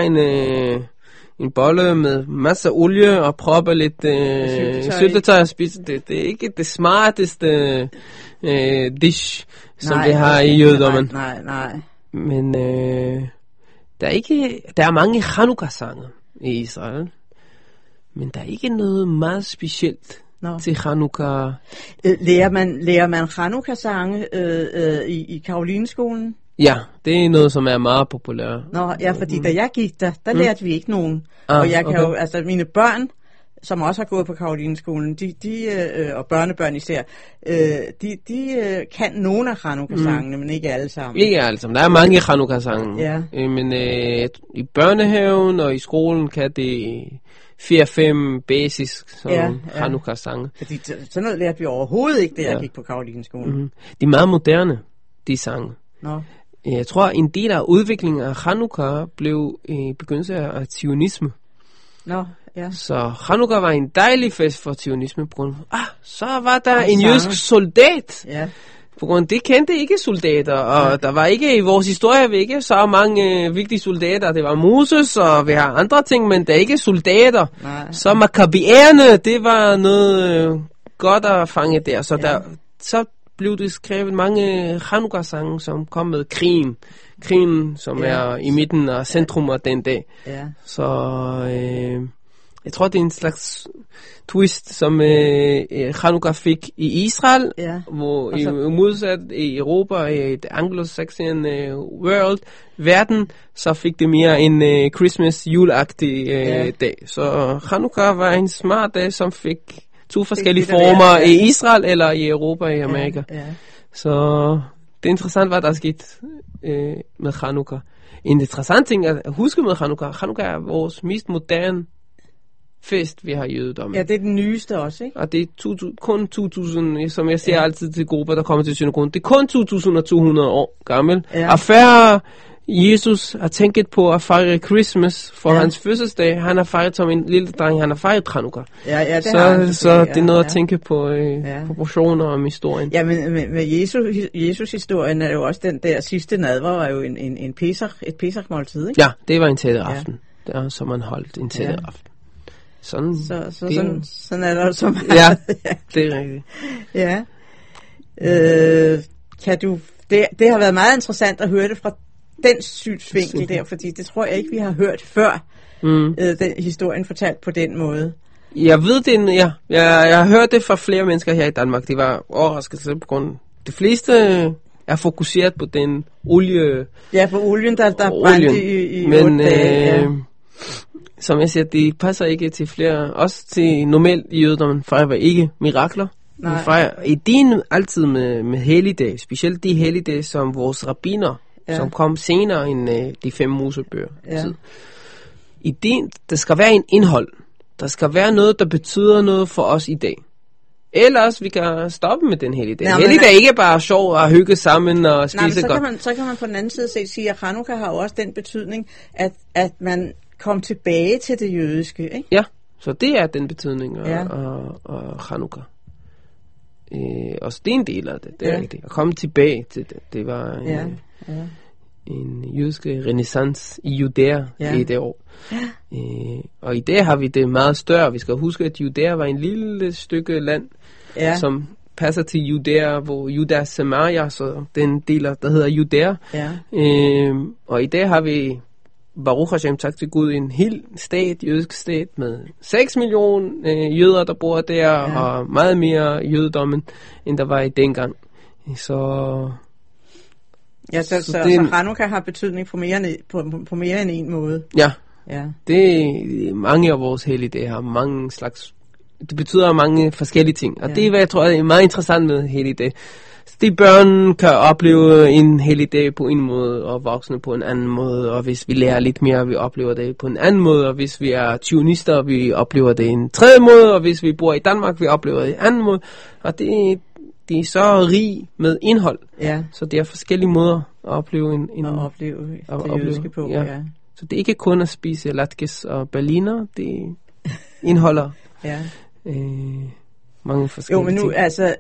en bolle med masser af olie og propper lidt syltetøj og spiser det. Det er ikke det smarteste dish, som vi har i jødedommen. Nej. Men der er mange Chanukka-sange i Israel, men der er ikke noget meget specielt til Chanukka. Lærer man Chanukka-sange i Karolineskolen? Ja, det er noget, som er meget populært. Nå, ja, fordi da jeg gik der lærte vi ikke nogen. Og jeg kan jo, altså mine børn, som også har gået på Karolineskolen, og børnebørn især, de kan nogle af Chanukka-sangene, men ikke alle sammen. Ikke alle sammen. Der er mange Chanukka-sange. Ja. Men i børnehaven og i skolen kan det 4-5 basisk Chanukka-sange. Fordi sådan noget lærte vi overhovedet ikke, da jeg gik på Karolineskolen. De er meget moderne, de sange. Nå. Jeg tror, en del af udviklingen af Chanukka blev begyndelse af zionisme. Nå, ja. Så Chanukka var en dejlig fest for zionisme på grund af, så var der en jødisk soldat. Ja. På grund af det kendte ikke soldater, og der var ikke i vores historie ikke så mange vigtige soldater. Det var Moses, og vi har andre ting, men der er ikke soldater. Nej. Så makkabierne, det var noget godt at fange der. Så så blev det skrevet mange Chanukka-sange, som kom med krigen. Krigen, som er i midten af centrum af den dag. Ja. Så jeg tror, det er en slags twist, som Chanukka fik i Israel, hvor i modsat i Europa, i det anglo-saxon verden, så fik det mere en Christmas juleagtig dag. Så Chanukka var en smart dag, som fik 2 forskellige former i Israel eller i Europa i Amerika. Ja. Så det er interessant, hvad der er sket med Chanukka. En interessant ting at huske med Chanukka. Chanukka er vores mest moderne fest, vi har i jødedommen. Ja, det er den nyeste også, ikke? Og det er kun 2000, som jeg siger altid til grupper, der kommer til synagogen. Det er kun 2200 år gammel. Og før Jesus har tænkt på at fejre Christmas for hans fødselsdag, han har fejret som en lille dreng, han har fejret Chanukka. Ja, det så det er noget at tænke på proportioner om historien. Ja, men med Jesus-historien er jo også den der sidste nadver, var jo et Pesach-måltid, ikke? Ja, det var en tætte aften, der, som man holdt en tætte aften. Sådan er der jo så meget. Ja, det er rigtigt. Ja. Det har været meget interessant at høre det fra den synsvinkel der, fordi det tror jeg ikke, vi har hørt før, den historien fortalt på den måde. Jeg ved det, jeg har hørt det fra flere mennesker her i Danmark. Det var overraskelse på grund. De fleste er fokuseret på den olie. Ja, på olien, der brændte i 8 dage. Som jeg siger, det passer ikke til flere. Også til normalt i jødedommen fejrer ikke mirakler. Vi fejrer ideen altid med helligdage. Specielt de helligdage, som vores rabbiner, som kom senere end de 5 Mosebøger. Ideen, der skal være en indhold. Der skal være noget, der betyder noget for os i dag. Ellers vi kan stoppe med den helligdag. Helligdag er ikke bare sjov at hygge sammen og spise godt. Så kan man på den anden side sige, at Chanukka har jo også den betydning, at man kom tilbage til det jødiske, ikke? Ja, så det er den betydning af Chanukka. Også det er en del af det. Det er rigtigt. At komme tilbage til det. Det var en jødisk renaissance i Judæa i det år. Og i dag har vi det meget større. Vi skal huske, at Judæa var en lille stykke land, som passer til Judæa, hvor Juda Samaria, så den del, der hedder Judæa. Og i dag har vi, Baruch Hashem, tak til Gud, en hel stat, jødisk stat, med 6 millioner jøder, der bor der, og meget mere jødedommen, end der var i dengang. Så Ja, så Hanukkah har betydning på mere end en måde. Ja. Ja. Det mange af vores helligdage har mange slags. Det betyder mange forskellige ting, og det er hvad jeg tror er meget interessant med helligdage. De børn kan opleve en helligdag på en måde, og voksne på en anden måde, og hvis vi lærer lidt mere, vi oplever det på en anden måde, og hvis vi er tyvenister, vi oplever det en tredje måde, og hvis vi bor i Danmark, vi oplever det en anden måde, og det er så rig med indhold, så det er forskellige måder at opleve at opleve det jødiske på. Ja. Så det er ikke kun at spise latkes og berliner, det indeholder mange forskellige ting. Jo, men nu altså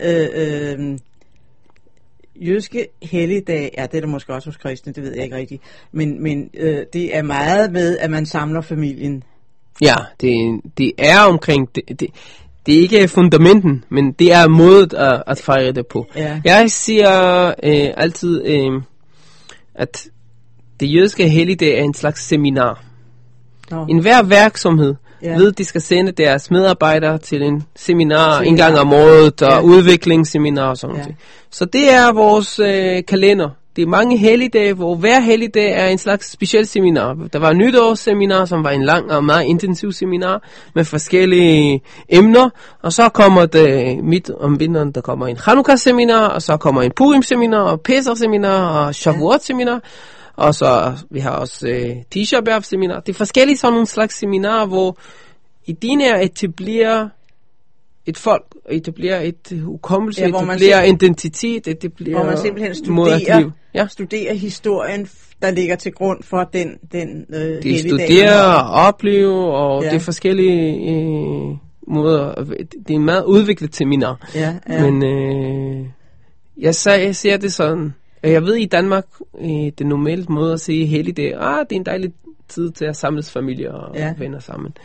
jødiske helligdag, det er der måske også hos kristne, det ved jeg ikke rigtigt, men det er meget med, at man samler familien. Ja, det er omkring det er ikke fundamenten, men det er mådet at fejre det på. Ja. Jeg siger altid, at det jødiske helligdag er en slags seminar. En hver virksomhed ved, de skal sende deres medarbejdere til en seminar en gang om året, og udviklingsseminar og sådan noget. Så det er vores kalender. Det er mange helligdage, hvor hver helligdag er en slags speciel seminar. Der var nytårsseminar, som var en lang og meget intensiv seminar med forskellige emner. Og så kommer det midt om vinteren, der kommer en Hanukkah-seminar, og så kommer en Purim-seminar, og Pesach-seminar, og Shavuot-seminar. Og så vi har også Tisha B'Av-seminar. Det er forskellige sådan nogle slags seminarer, hvor ideen er at etablere et folk, etablere et hukommelse, etablere identitet, etablere hvor man simpelthen studerer historien, der ligger til grund for den de studerer og oplever, og det er forskellige måder. Det er en meget udviklet seminar. Men jeg ser det sådan. Jeg ved i Danmark, det normale måde at sige helligdag, det er en dejlig tid til at samles familier og venner sammen.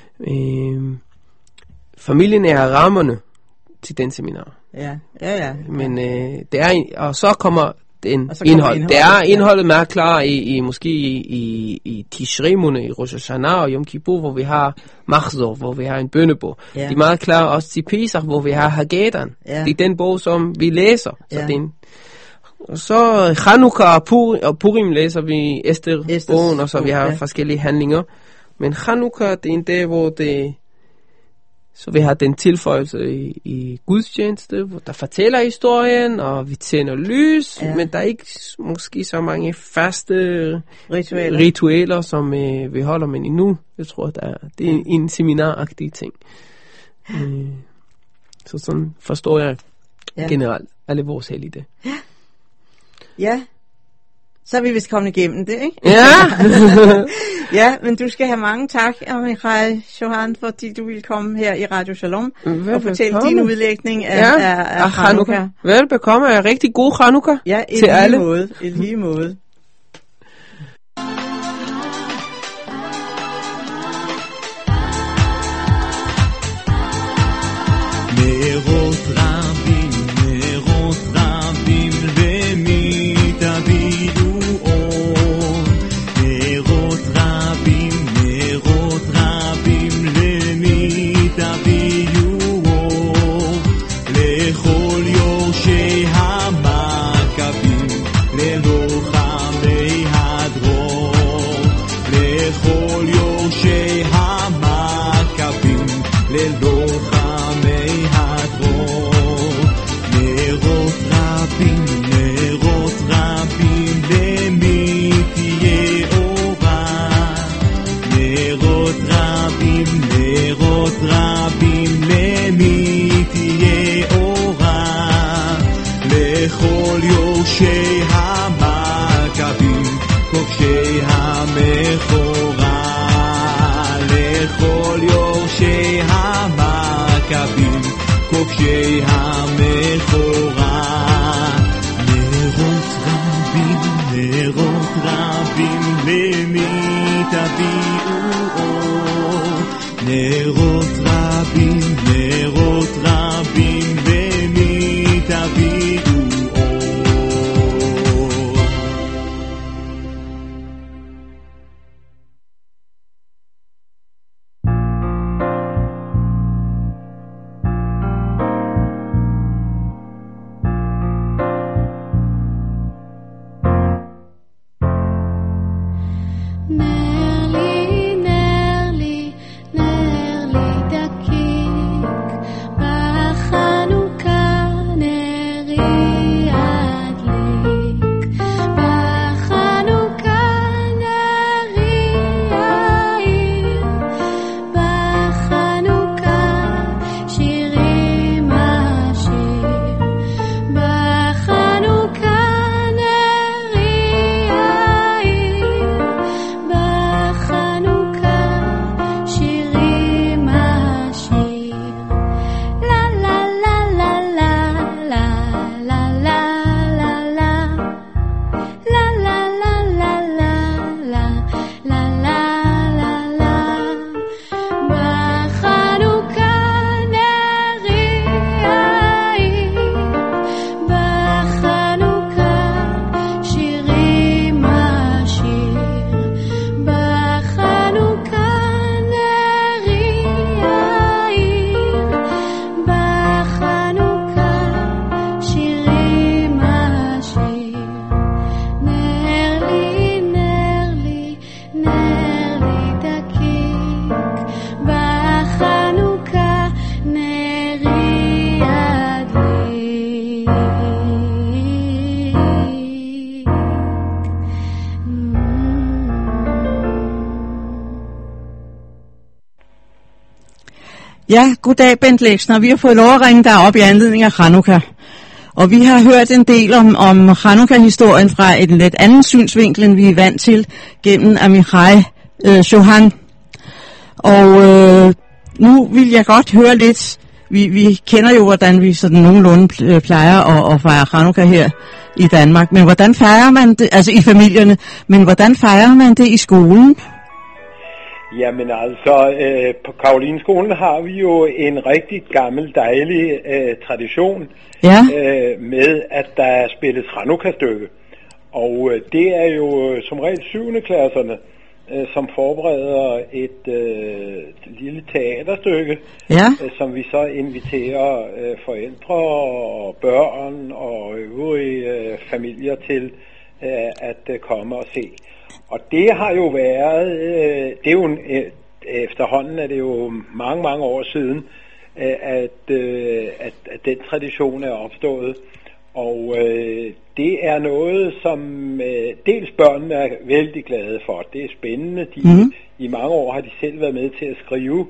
Familien er rammerne til den seminar. Men det er og så kommer den indhold. Det er indholdet meget klar i måske i Tishri-måned, i Rosh Hashanah og Yom Kippur, hvor vi har Machzor, hvor vi har en bønnebog. Det er meget klar også til Pesach, hvor vi har Haggadah. Det er den bog, som vi læser. Så det er og så Hanukkah og Purim læser vi Esther-bogen, og så vi har forskellige handlinger. Men Hanukkah, det er en dag, hvor så vi har den tilføjelse i gudstjeneste, hvor der fortæller historien, og vi tænder lys, men der er ikke måske så mange faste ritualer som vi holder, men endnu, jeg tror, det er en seminaragtig ting. Så sådan forstår jeg generelt alle vores helligdage. Ja, så er vi vist kommet igennem det, ikke? Ja! Ja, men du skal have mange tak, Amichai Shohan, fordi du ville komme her i Radio Shalom og fortælle din udlægning af Hanukkah. Velbekomme, er rigtig god Hanukkah til alle. I lige måde. Ja, goddag Bent Leksner. Vi har fået lov at ringe dig op i anledning af Chanukka. Og vi har hørt en del om Chanukka-historien fra et lidt anden synsvinkel, end vi er vant til, gennem Amichai Shohan. Og nu vil jeg godt høre lidt. Vi kender jo, hvordan vi sådan nogenlunde plejer at fejre Chanukka her i Danmark. Men hvordan fejrer man det, altså i familierne, men hvordan fejrer man det i skolen? Jamen altså, på Karolinskolen har vi jo en rigtig gammel, dejlig tradition med, at der spilles Chanukka-stykke. Og det er jo som regel 7. klasserne, som forbereder et lille teaterstykke, som vi så inviterer forældre og børn og øvrige familier til at komme og se. Og det har jo været, det er jo efterhånden er det jo mange år siden, at den tradition er opstået. Og det er noget, som dels børnene er vældig glade for. Det er spændende. I mange år har de selv været med til at skrive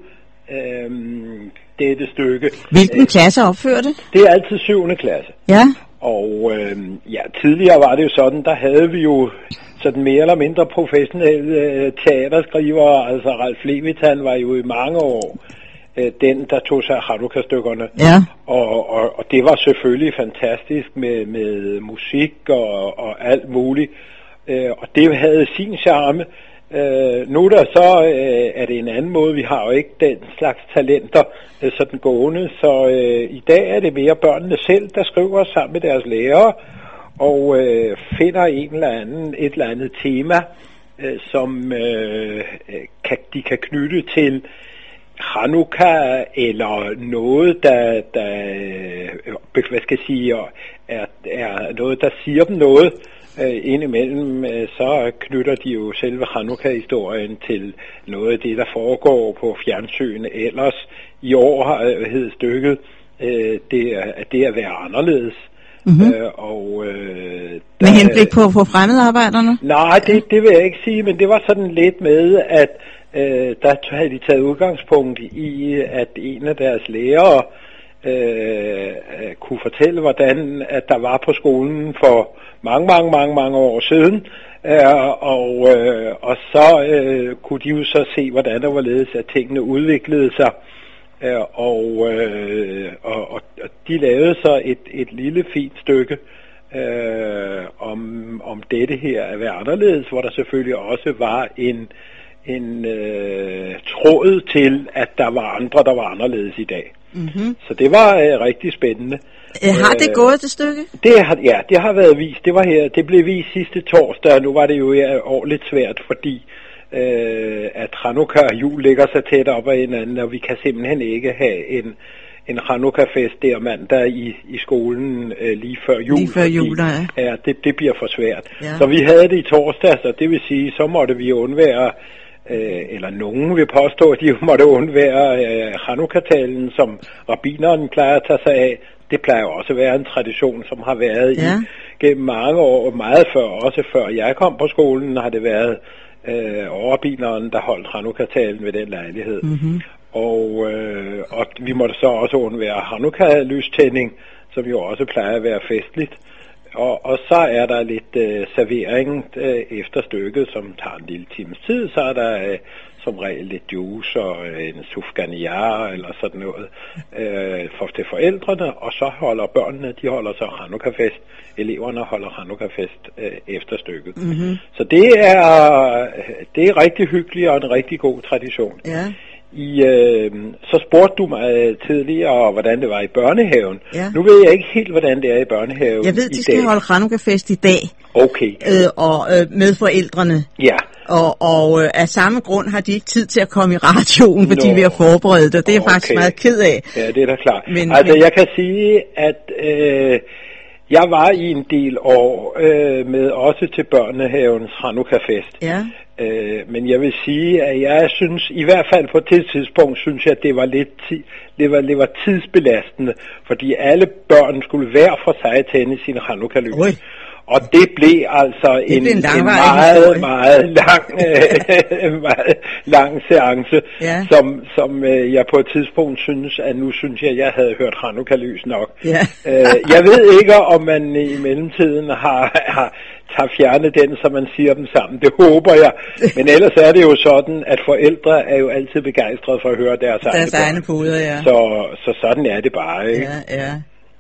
dette stykke. Hvilken klasse opfører det? Det er altid 7. klasse. Ja. Og tidligere var det jo sådan, der havde vi jo sådan mere eller mindre professionelle teaterskrivere. Altså Ralf Levitan var jo i mange år den, der tog sig af Chanukka-stykkerne. Ja. Og det var selvfølgelig fantastisk med musik og alt muligt. Og det havde sin charme. Nu der så er det en anden måde. Vi har jo ikke den slags talenter sådan gående. Så i dag er det mere børnene selv, der skriver sammen med deres lærere og finder et eller andet tema, som de kan knytte til Chanukka, eller noget, der hvad skal jeg sige, er noget, der siger dem noget. Indimellem så knytter de jo selve Chanukka-historien til noget af det, der foregår på fjernsyn. Ellers i år hed stykket det at være anderledes. Med henblik på fremmedarbejderne? Nej, det vil jeg ikke sige, men det var sådan lidt med, at der havde de taget udgangspunkt i, at en af deres lærere kunne fortælle, hvordan at der var på skolen for mange år siden, og så kunne de jo så se, hvordan der var ledes, at tingene udviklede sig, og de lavede så et lille fint stykke om dette her at være anderledes, hvor der selvfølgelig også var en tråd til, at der var andre, der var anderledes i dag. Mm-hmm. Så det var rigtig spændende. Har det gået det stykke? Det har været vist. Det blev vist sidste torsdag, og nu var det jo år lidt svært, fordi at Chanukka og jul ligger så tæt op ad hinanden, og vi kan simpelthen ikke have en Chanukka-fest der mandag i skolen lige før jul. Lige før jul, ja. Det bliver for svært. Ja. Så vi havde det i torsdag, så det vil sige, så måtte vi undvære, eller nogen vil påstå, at de måtte undvære Chanukka-talen, som rabbineren plejer at tage sig af. Det plejer også at være en tradition, som har været gennem mange år, meget før, også før jeg kom på skolen, har det været rabbineren, der holdt Chanukka-talen ved den lejlighed. Mm-hmm. Og vi måtte så også undvære Chanukka-lystænding, som jo også plejer at være festligt. Og så er der lidt servering efter stykket, som tager en lille times tid. Så er der som regel lidt juice og en sufganiar eller sådan noget til forældrene. Og så holder børnene, de holder så Chanukka-fest. Eleverne holder Chanukka-fest efter stykket. Mm-hmm. Så det er rigtig hyggeligt og en rigtig god tradition. Ja. Så spurgte du mig tidligere, hvordan det var i børnehaven. Ja. Nu ved jeg ikke helt, hvordan det er i børnehaven. Jeg ved, de skal holde Chanukka-fest i dag. Okay. Med forældrene. Ja. Og af samme grund har de ikke tid til at komme i radioen, fordi vi har forberedt det. Det er jeg faktisk meget ked af. Ja, det er da klart. Jeg kan sige, at jeg var i en del år med også til børnehavens Chanukka-fest. Ja. Men jeg vil sige, at jeg synes, i hvert fald på det tidspunkt, synes jeg, at det var det var tidsbelastende, fordi alle børn skulle hver for sig tænde sin Chanukka-lys. Og det blev altså en meget lang seance, som jeg på et tidspunkt synes, at nu synes jeg havde hørt Hanukkah-lys nok. Jeg ved ikke, om man i mellemtiden har fjernet den, så man siger dem sammen. Det håber jeg. Men ellers er det jo sådan, at forældre er jo altid begejstrede for at høre deres egne poder, ja. Så sådan er det bare, ikke? Ja.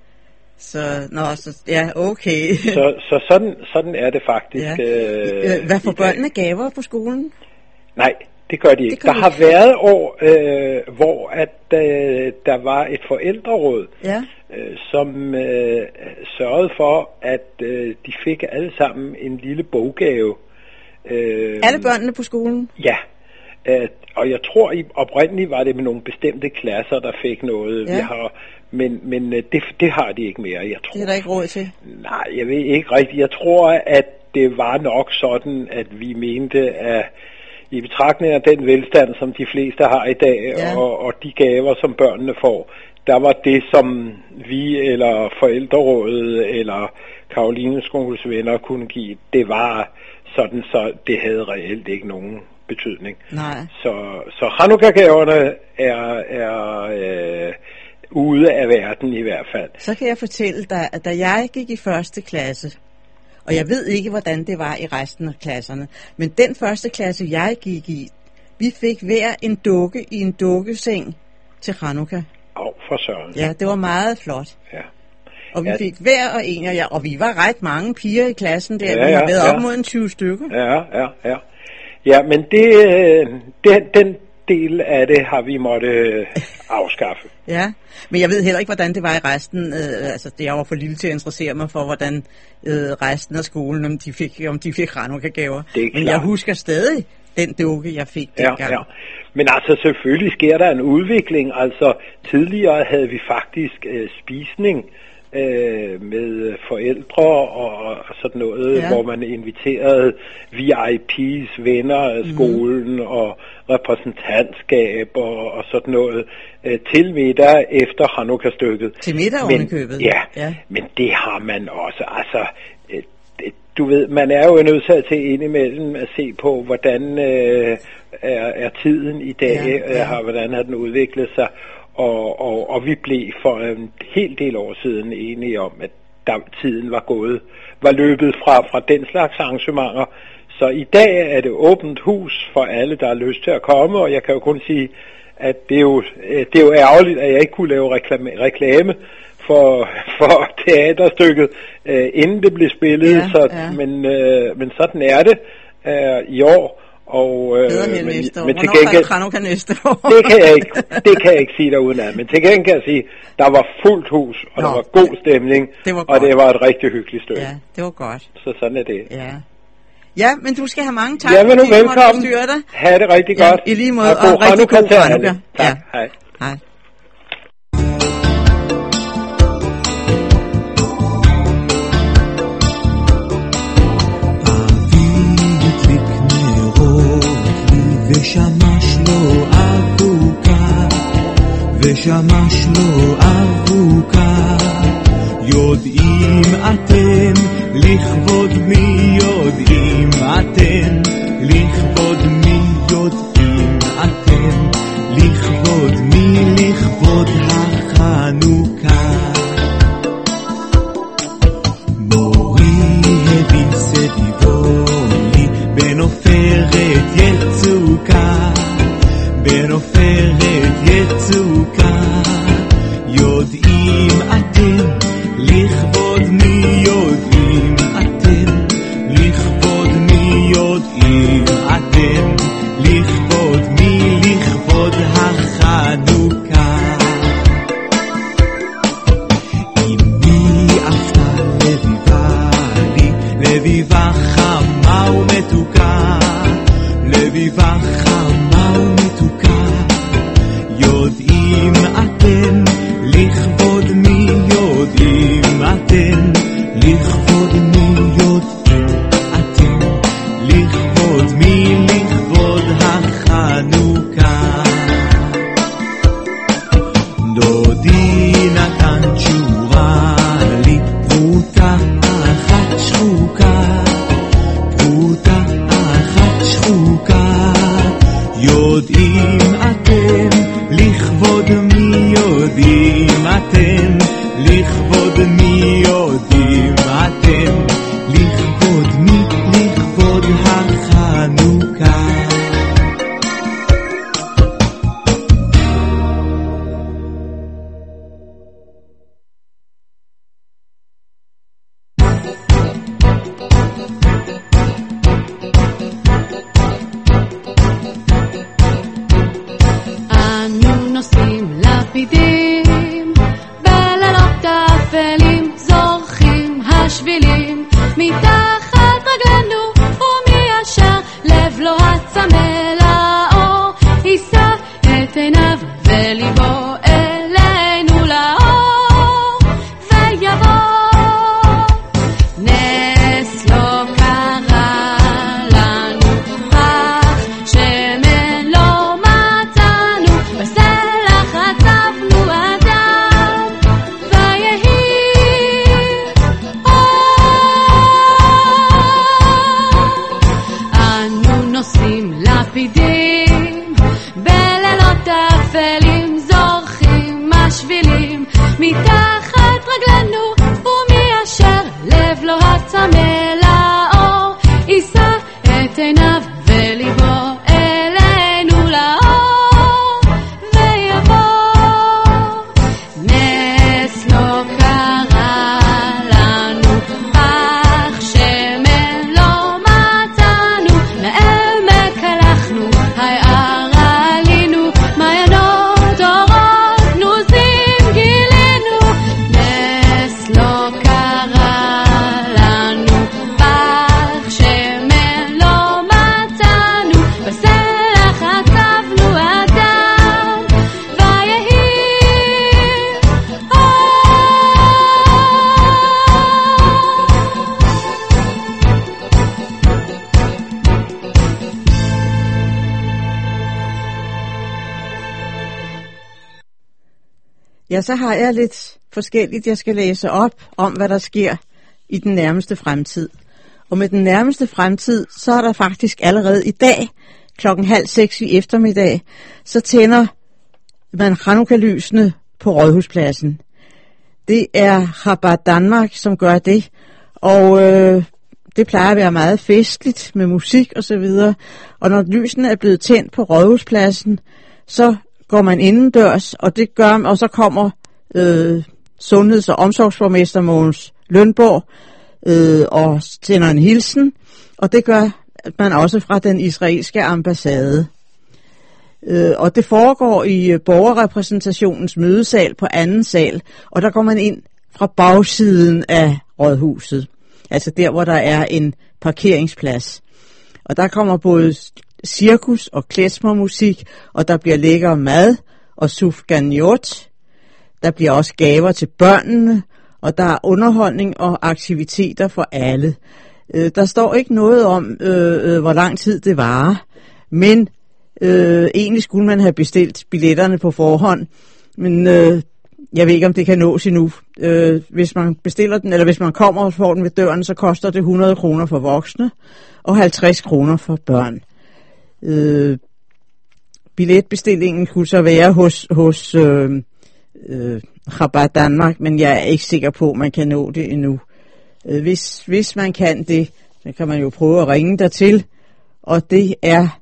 Okay. så sådan er det faktisk. Ja. Hvad får børnene gaver på skolen? Nej, det gør de ikke. Der har været år, hvor der var et forældreråd, som sørgede for, at de fik alle sammen en lille boggave. Alle børnene på skolen? Ja. Og jeg tror oprindeligt var det med nogle bestemte klasser, der fik noget. Vi har, men det har de ikke mere. Jeg tror, det er der ikke råd til? Nej, jeg ved ikke rigtigt. Jeg tror, at det var nok sådan, at vi mente, at i betragtning af den velstand, som de fleste har i dag, og de gaver, som børnene får, der var det, som vi eller forældrerådet eller Karolineskoles venner kunne give, det var sådan, så det havde reelt ikke nogen betydning. Nej. Så Hanukkah-gaverne er ude af verden i hvert fald. Så kan jeg fortælle dig, at da jeg gik i første klasse, og jeg ved ikke, hvordan det var i resten af klasserne, men den første klasse, jeg gik i, vi fik hver en dukke i en dukkeseng til Hanukkah. For søren. Ja, det var meget flot. Ja. Og vi fik hver og en af jer, og vi var ret mange piger i klassen der, vi har været op mod en 20 stykker. Ja. Ja, men den del af det har vi måtte afskaffe. Ja, men jeg ved heller ikke, hvordan det var i resten. Jeg var for lille til at interessere mig for, hvordan resten af skolen, om de fik Hanukkah-gaver. Men jeg husker stadig den dukke, jeg fik dengang. Ja. Men altså, selvfølgelig sker der en udvikling. Altså, tidligere havde vi faktisk spisning med forældre og sådan noget, hvor man inviterede VIP's, venner af skolen og repræsentantskab og sådan noget til middag efter Hanukkah-stykket. Til middag ovenikøbet? Ja, men det har man også. Altså, du ved, man er jo nødt til indimellem at se på, hvordan er tiden i dag, hvordan har den udviklet sig. Og vi blev for en hel del år siden enige om, at tiden var løbet fra den slags arrangementer. Så i dag er det åbent hus for alle, der har lyst til at komme, og jeg kan jo kun sige, at det er jo ærgerligt, at jeg ikke kunne lave reklame for teaterstykket, inden det blev spillet, men sådan er det i år. Og, men til gengæld, næste år. det kan jeg ikke sige der udenad, men til gengæld kan jeg sige, der var fuldt hus, og der var god stemning, og det var et rigtig hyggeligt stykke. Ja, det var godt. Så sådan er det. Ja, men du skal have mange tak. Ja, men nu velkommen. Ha' det rigtig godt. I lige måde, og rigtig god Hanukkah. Tak, hej. Hej. ושמש לו אבוקה יודעים אתם לכבוד מי יודעים אתם לכבוד מי יודעים אתם לכבוד מי לכבוד החנוכה מורי הביא סביבוני בנופרת יצוקה בנופרת יצוקה יודעים אתם לכבוד מי יודעים אתם לכבוד מי יודעים אתם לכבוד מי לכבוד החנוכה אמי עפתה לביבה לי לביבה חמה ומתוקה לביבה חמה ומתוקה יודעים יודעים אתם, לכבוד מי יודעים אתם, לכבוד מי, לכבוד החנוכה. בלילות אפלים זורחים השבילים מתחת רגלנו, ומי ישר לב לא הצמא לאור יישא את עיניו וליבו אלינו לאור ויבוא. נס לא קרה לנו, פח שמן לא מצאנו, בסלח עצבנו אדם ויהי אנו נושאים לפידים בלילות אפלים זורחים השבילים מתחת רגלנו, ומי אשר לב לא הצמא לאור יישא את עיניו וליבו אלינו לאור ויבוא. נס לא קרה לנו, פח שמן לא מצאנו, לעמק הלכנו, היער עלינו, מעיינות אורות נוזים גילינו. נס לא קרה לנו, פח שמן לא מצאנו, בסלח עצבנו אדם ויהי Ja, så har jeg lidt forskelligt, jeg skal læse op om, hvad der sker i den nærmeste fremtid. Og med den nærmeste fremtid, så er der faktisk allerede i dag, 5:30 i eftermiddag, så tænder man Chanukka-lysene på Rådhuspladsen. Det er Chabad Danmark, som gør det, og det plejer at være meget festligt med musik og så videre. Og når lysene er blevet tændt på Rådhuspladsen, så går man indendørs, og det gør, og så kommer sundheds- og omsorgsborgmester Mogens Lønborg og sender en hilsen, og det gør man også fra den israelske ambassade. Og det foregår i borgerrepræsentationens mødesal på anden sal, og der går man ind fra bagsiden af rådhuset, altså der, hvor der er en parkeringsplads. Og der kommer både cirkus og klezmermusik, og der bliver lækker mad og sufganiyot. Der bliver også gaver til børnene, og der er underholdning og aktiviteter for alle. Der står ikke noget om, hvor lang tid det varer, men egentlig skulle man have bestilt billetterne på forhånd, men jeg ved ikke, om det kan nås endnu. Hvis man bestiller den, eller hvis man kommer og får den ved døren, så koster det 100 kroner for voksne og 50 kroner for børn. Billetbestillingen kunne så være hos Chabad Danmark, men jeg er ikke sikker på, at man kan nå det endnu. Hvis man kan det, så kan man jo prøve at ringe dertil, og det er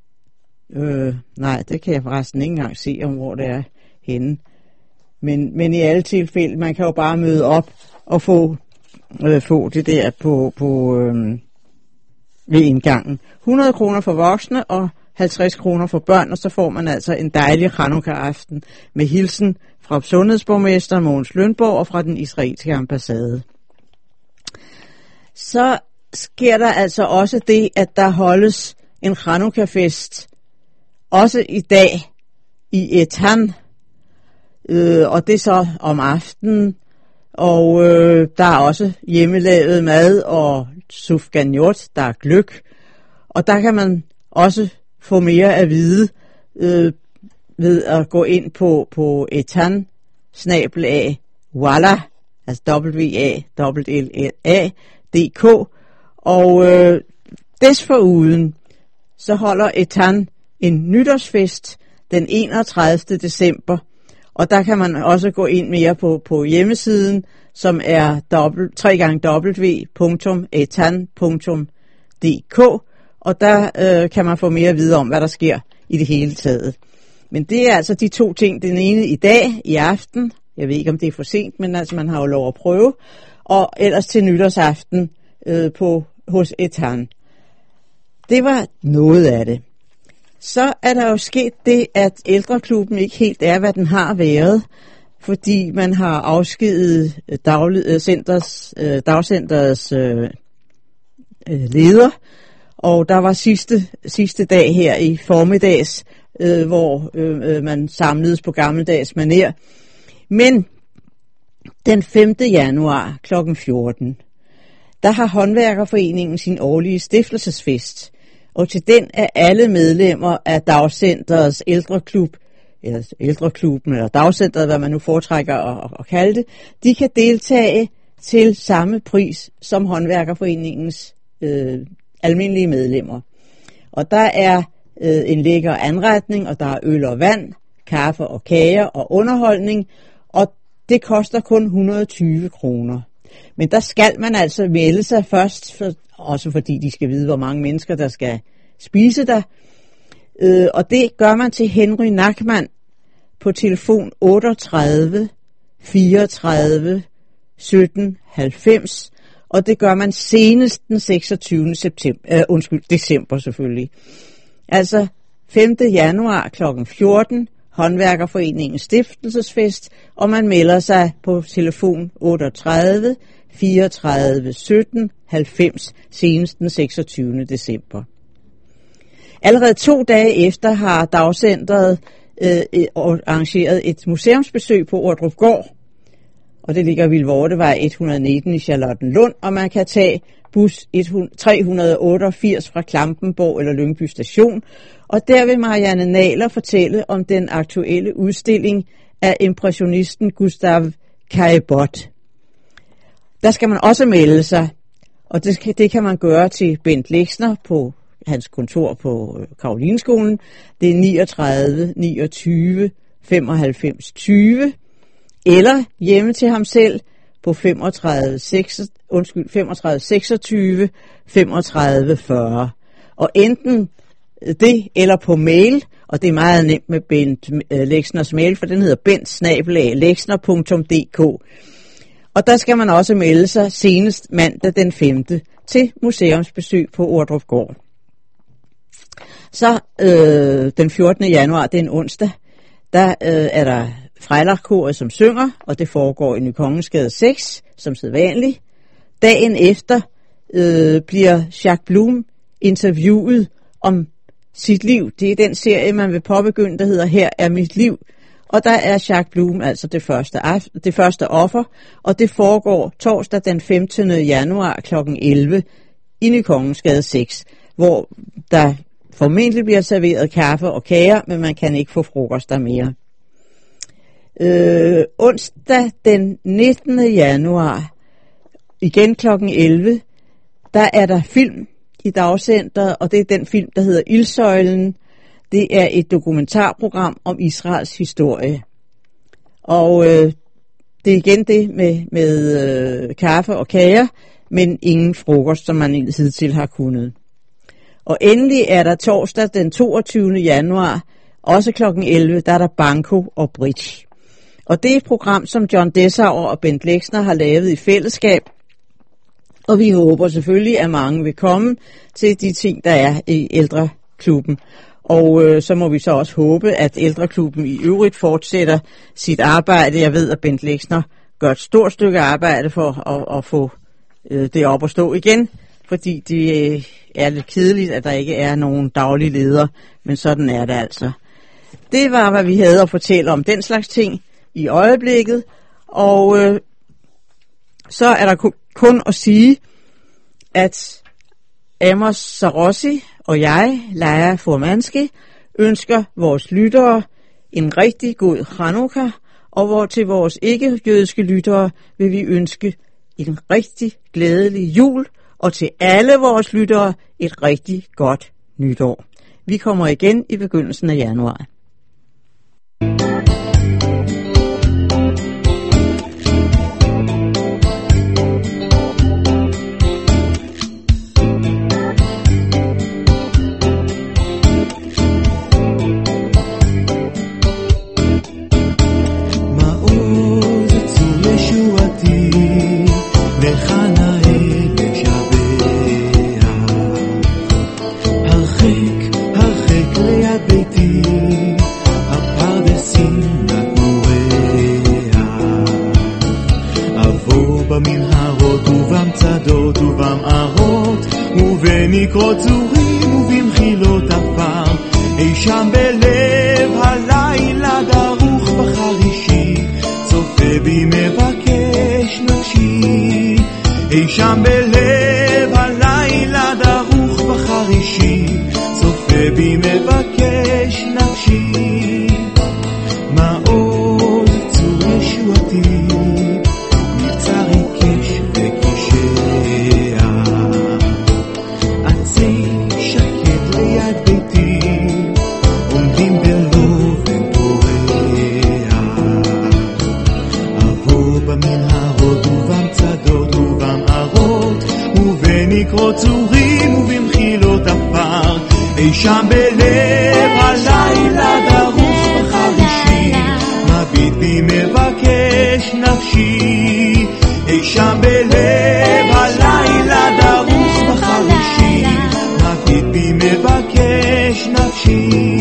nej, det kan jeg forresten ikke engang se, om hvor det er henne. Men i alle tilfælde, man kan jo bare møde op og få det der på ved indgangen. 100 kroner for voksne og 50 kroner for børn, og så får man altså en dejlig Chanukka-aften med hilsen fra sundhedsborgmester Mogens Lønborg og fra den israelske ambassade. Så sker der altså også det, at der holdes en Chanukka-fest også i dag i Etan, og det er så om aftenen, og der er også hjemmelavet mad og sufganiyot, der er gløgg, og der kan man også få mere at vide ved at gå ind på etan@walla, altså WALLA.dk, og desforuden så holder Etan en nytårsfest den 31. december, Og der kan man også gå ind mere på hjemmesiden, som er www.etan.dk, og der kan man få mere at vide om, hvad der sker i det hele taget. Men det er altså de to ting. Den ene i dag, i aften. Jeg ved ikke, om det er for sent, men altså man har jo lov at prøve. Og ellers til nytårsaften hos Etan. Det var noget af det. Så er der jo sket det, at ældreklubben ikke helt er, hvad den har været, fordi man har afskediget dagcenterets leder, og der var sidste dag her i formiddags, hvor man samledes på gammeldags manér. Men den 5. januar kl. 14, der har Håndværkerforeningen sin årlige stiftelsesfest, og til den er alle medlemmer af dagcenterets ældreklubben, eller dagcenteret, hvad man nu foretrækker at kalde det, de kan deltage til samme pris som Håndværkerforeningens almindelige medlemmer. Og der er en lækker anretning, og der er øl og vand, kaffe og kager og underholdning, og det koster kun 120 kroner. Men der skal man altså melde sig først, også fordi de skal vide, hvor mange mennesker, der skal spise der. Og det gør man til Henry Nachmann på telefon 38 34 17 90, og det gør man senest den 26. december selvfølgelig. Altså 5. januar kl. 14, Håndværkerforeningens stiftelsesfest, og man melder sig på telefon 38 34 17 90 senest den 26. december. Allerede 2 dage efter har dagcenteret arrangeret et museumsbesøg på Ordrupgård, og det ligger Vilvortevej 119 i Charlottenlund, og man kan tage bus 388 fra Klampenborg eller Lyngby station, og der vil Marianne Nahler fortælle om den aktuelle udstilling af impressionisten Gustave Caillebotte. Der skal man også melde sig, og det kan man gøre til Bent Lexner på hans kontor på Karolineskolen. Det er 39 29 95 20, eller hjemme til ham selv på 35 26 35 40. Og enten det eller på mail, og det er meget nemt med Bent Lexners mail, for den hedder bent@lexner.dk. Og der skal man også melde sig senest mandag den 5. til museumsbesøg på Ordrupgård. Så den 14. januar, det er en onsdag, der er der Frejlerkoret, som synger, og det foregår i Ny Kongensgade 6, som sædvanligt. Dagen efter bliver Jacques Blum interviewet om sit liv. Det er den serie, man vil påbegynde, der hedder Her er mit liv. Og der er Jacques Blum altså det første offer, og det foregår torsdag den 15. januar kl. 11 i Ny Kongensgade 6, hvor der formentlig bliver serveret kaffe og kager, men man kan ikke få frokost der mere. Onsdag den 19. januar, igen kl. 11, der er der film i dagcenteret, og det er den film, der hedder Ildsøjlen. Det er et dokumentarprogram om Israels historie. Og det er igen det med kaffe og kager, men ingen frokost, som man hidtil har kunnet. Og endelig er der torsdag den 22. januar, også kl. 11, der er der banko og bridge. Og det er et program, som John Dessauer og Bent Lexner har lavet i fællesskab. Og vi håber selvfølgelig, at mange vil komme til de ting, der er i ældreklubben. Og så må vi så også håbe, at ældreklubben i øvrigt fortsætter sit arbejde. Jeg ved, at Bent Lexner gør et stort stykke arbejde for at få det op at stå igen, fordi det er lidt kedeligt, at der ikke er nogen daglig leder, men sådan er det altså. Det var, hvad vi havde at fortælle om den slags ting i øjeblikket, og så er der kun at sige, at Amos Sarossi og jeg, Leia Formanski, ønsker vores lyttere en rigtig god Chanukka, og til vores ikke-jødiske lyttere vil vi ønske en rigtig glædelig jul, og til alle vores lyttere et rigtig godt nytår. Vi kommer igen i begyndelsen af januar. במנהרות ובמצדות ובמערות ובנקרות צורים ובמחילות עפר, אי שם בלב הלילה דרוך בחרישי, צופה בי מבקש נפשי. אי שם בלב הלילה דרוך בחרישי, צופה בי מבקש נפשי. מעוז צור ישועתי, מבצר עיקש וקישע, עצי שקט ליד ביתי, עומדים בלובן פורח. אבוא במנהרות ובמצדות ובמערות ובנקרות צורים ובמחילות עפר, אי שם בלב הלילה דרוך בחרישי, מביט בי מבקש נפשי. אי שם בלב הלילה דרוך בחרישי, מביט בי מבקש נפשי.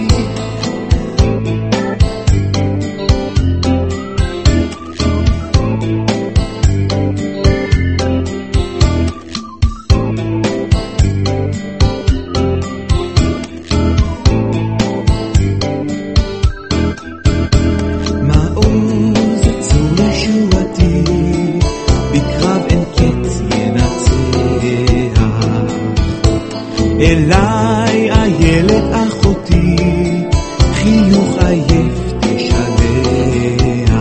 אליי איילת אחותי, חיוך עייף תשלח.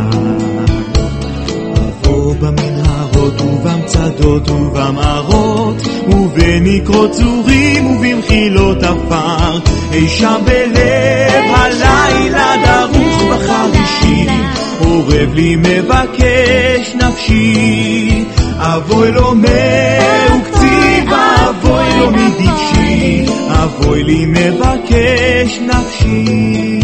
אבוא במנהרות ובמצדות ובמערות ובנקרות צורים ובמחילות עפר, אי שם בלב הלילה דרוך בחרישי, עורב לי מבקש נפשי. אבוי לו מהוקציבה, אבוי לו מדבשי, אבוי לי מבקש נפשי.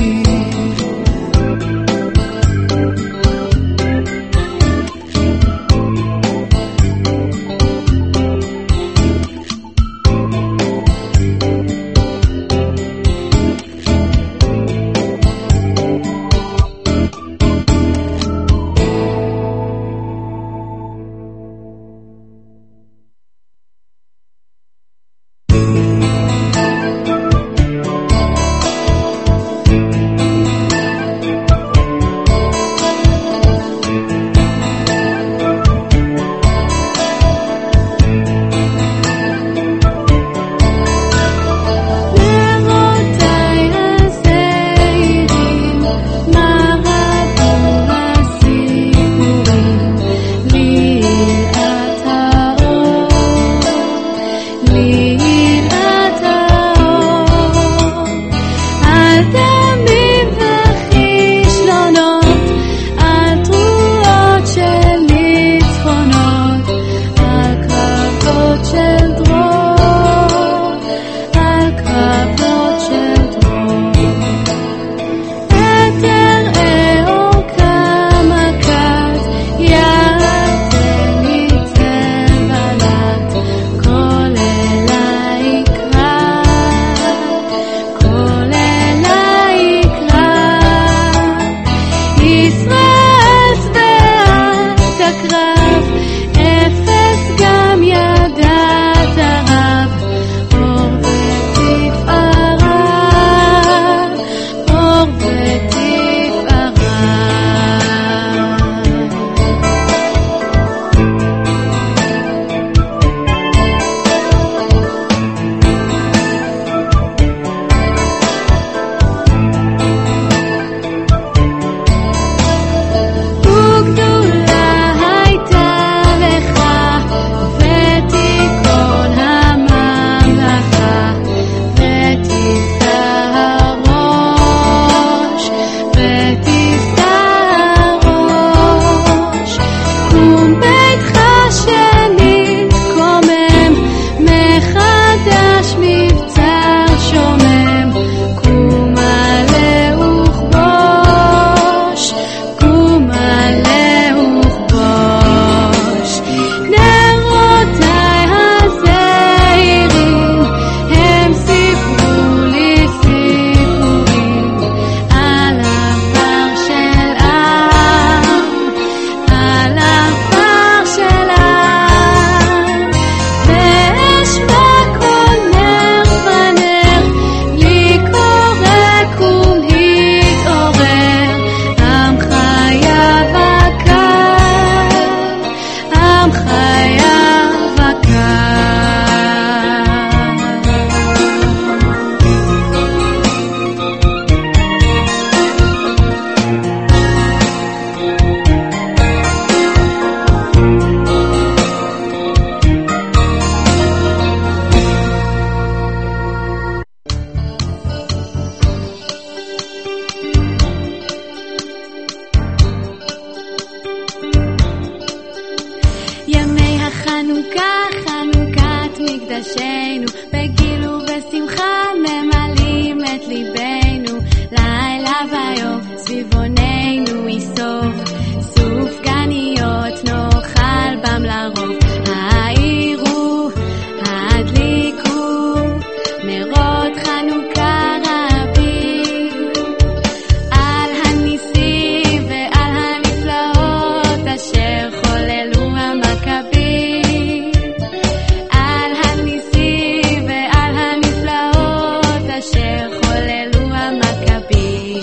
חנוכה, חנוכת מקדשנו, בגיל ובשמחה ממלאים את ליבנו, לילה ויום סביבוננו יסוף, סוף גניות נאכל בם לרוב, העירו, הדליקו, נרות חנוכה רבים, על הניסים ועל הנפלאות אשר חוללו המכבים, על הניסים ועל הנפלאות אשר חוללו המכבים.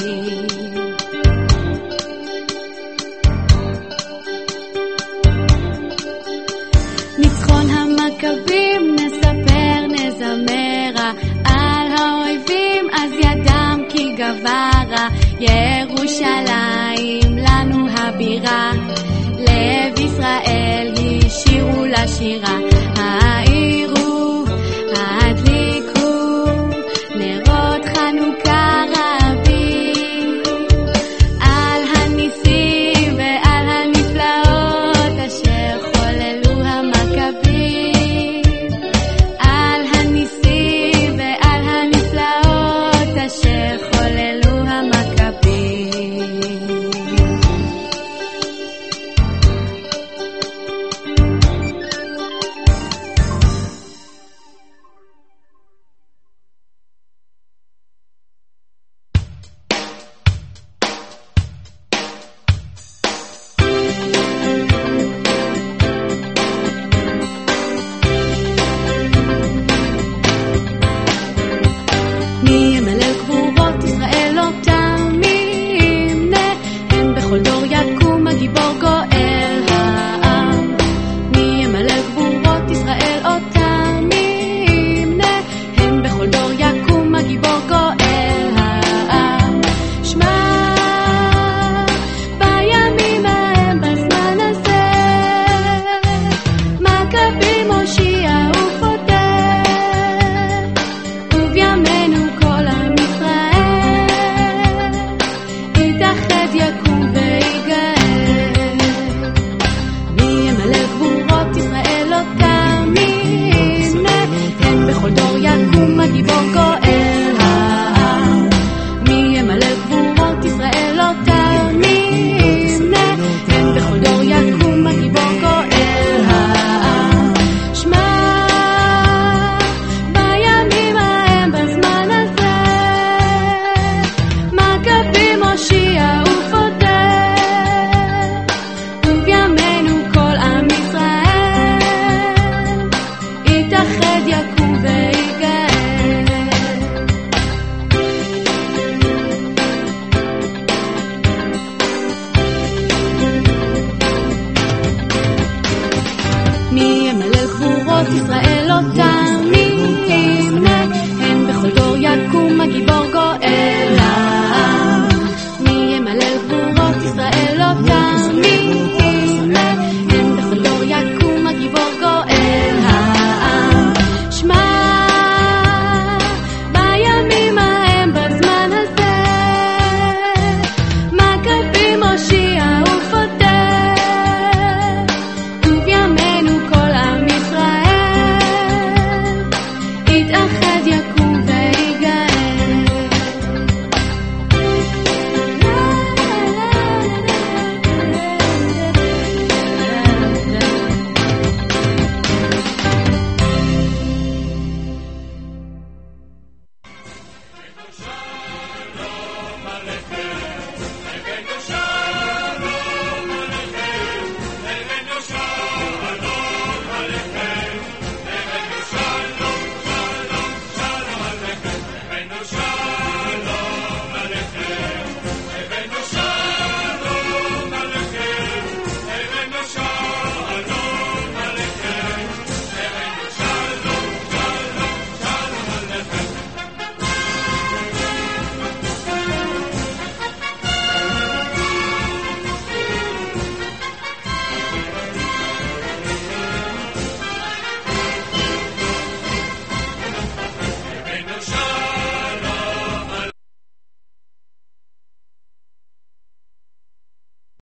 ניצחון המכבים נספר נזמרה, על האויבים אז ידם כי גברה, ירושלים לנו הבירה,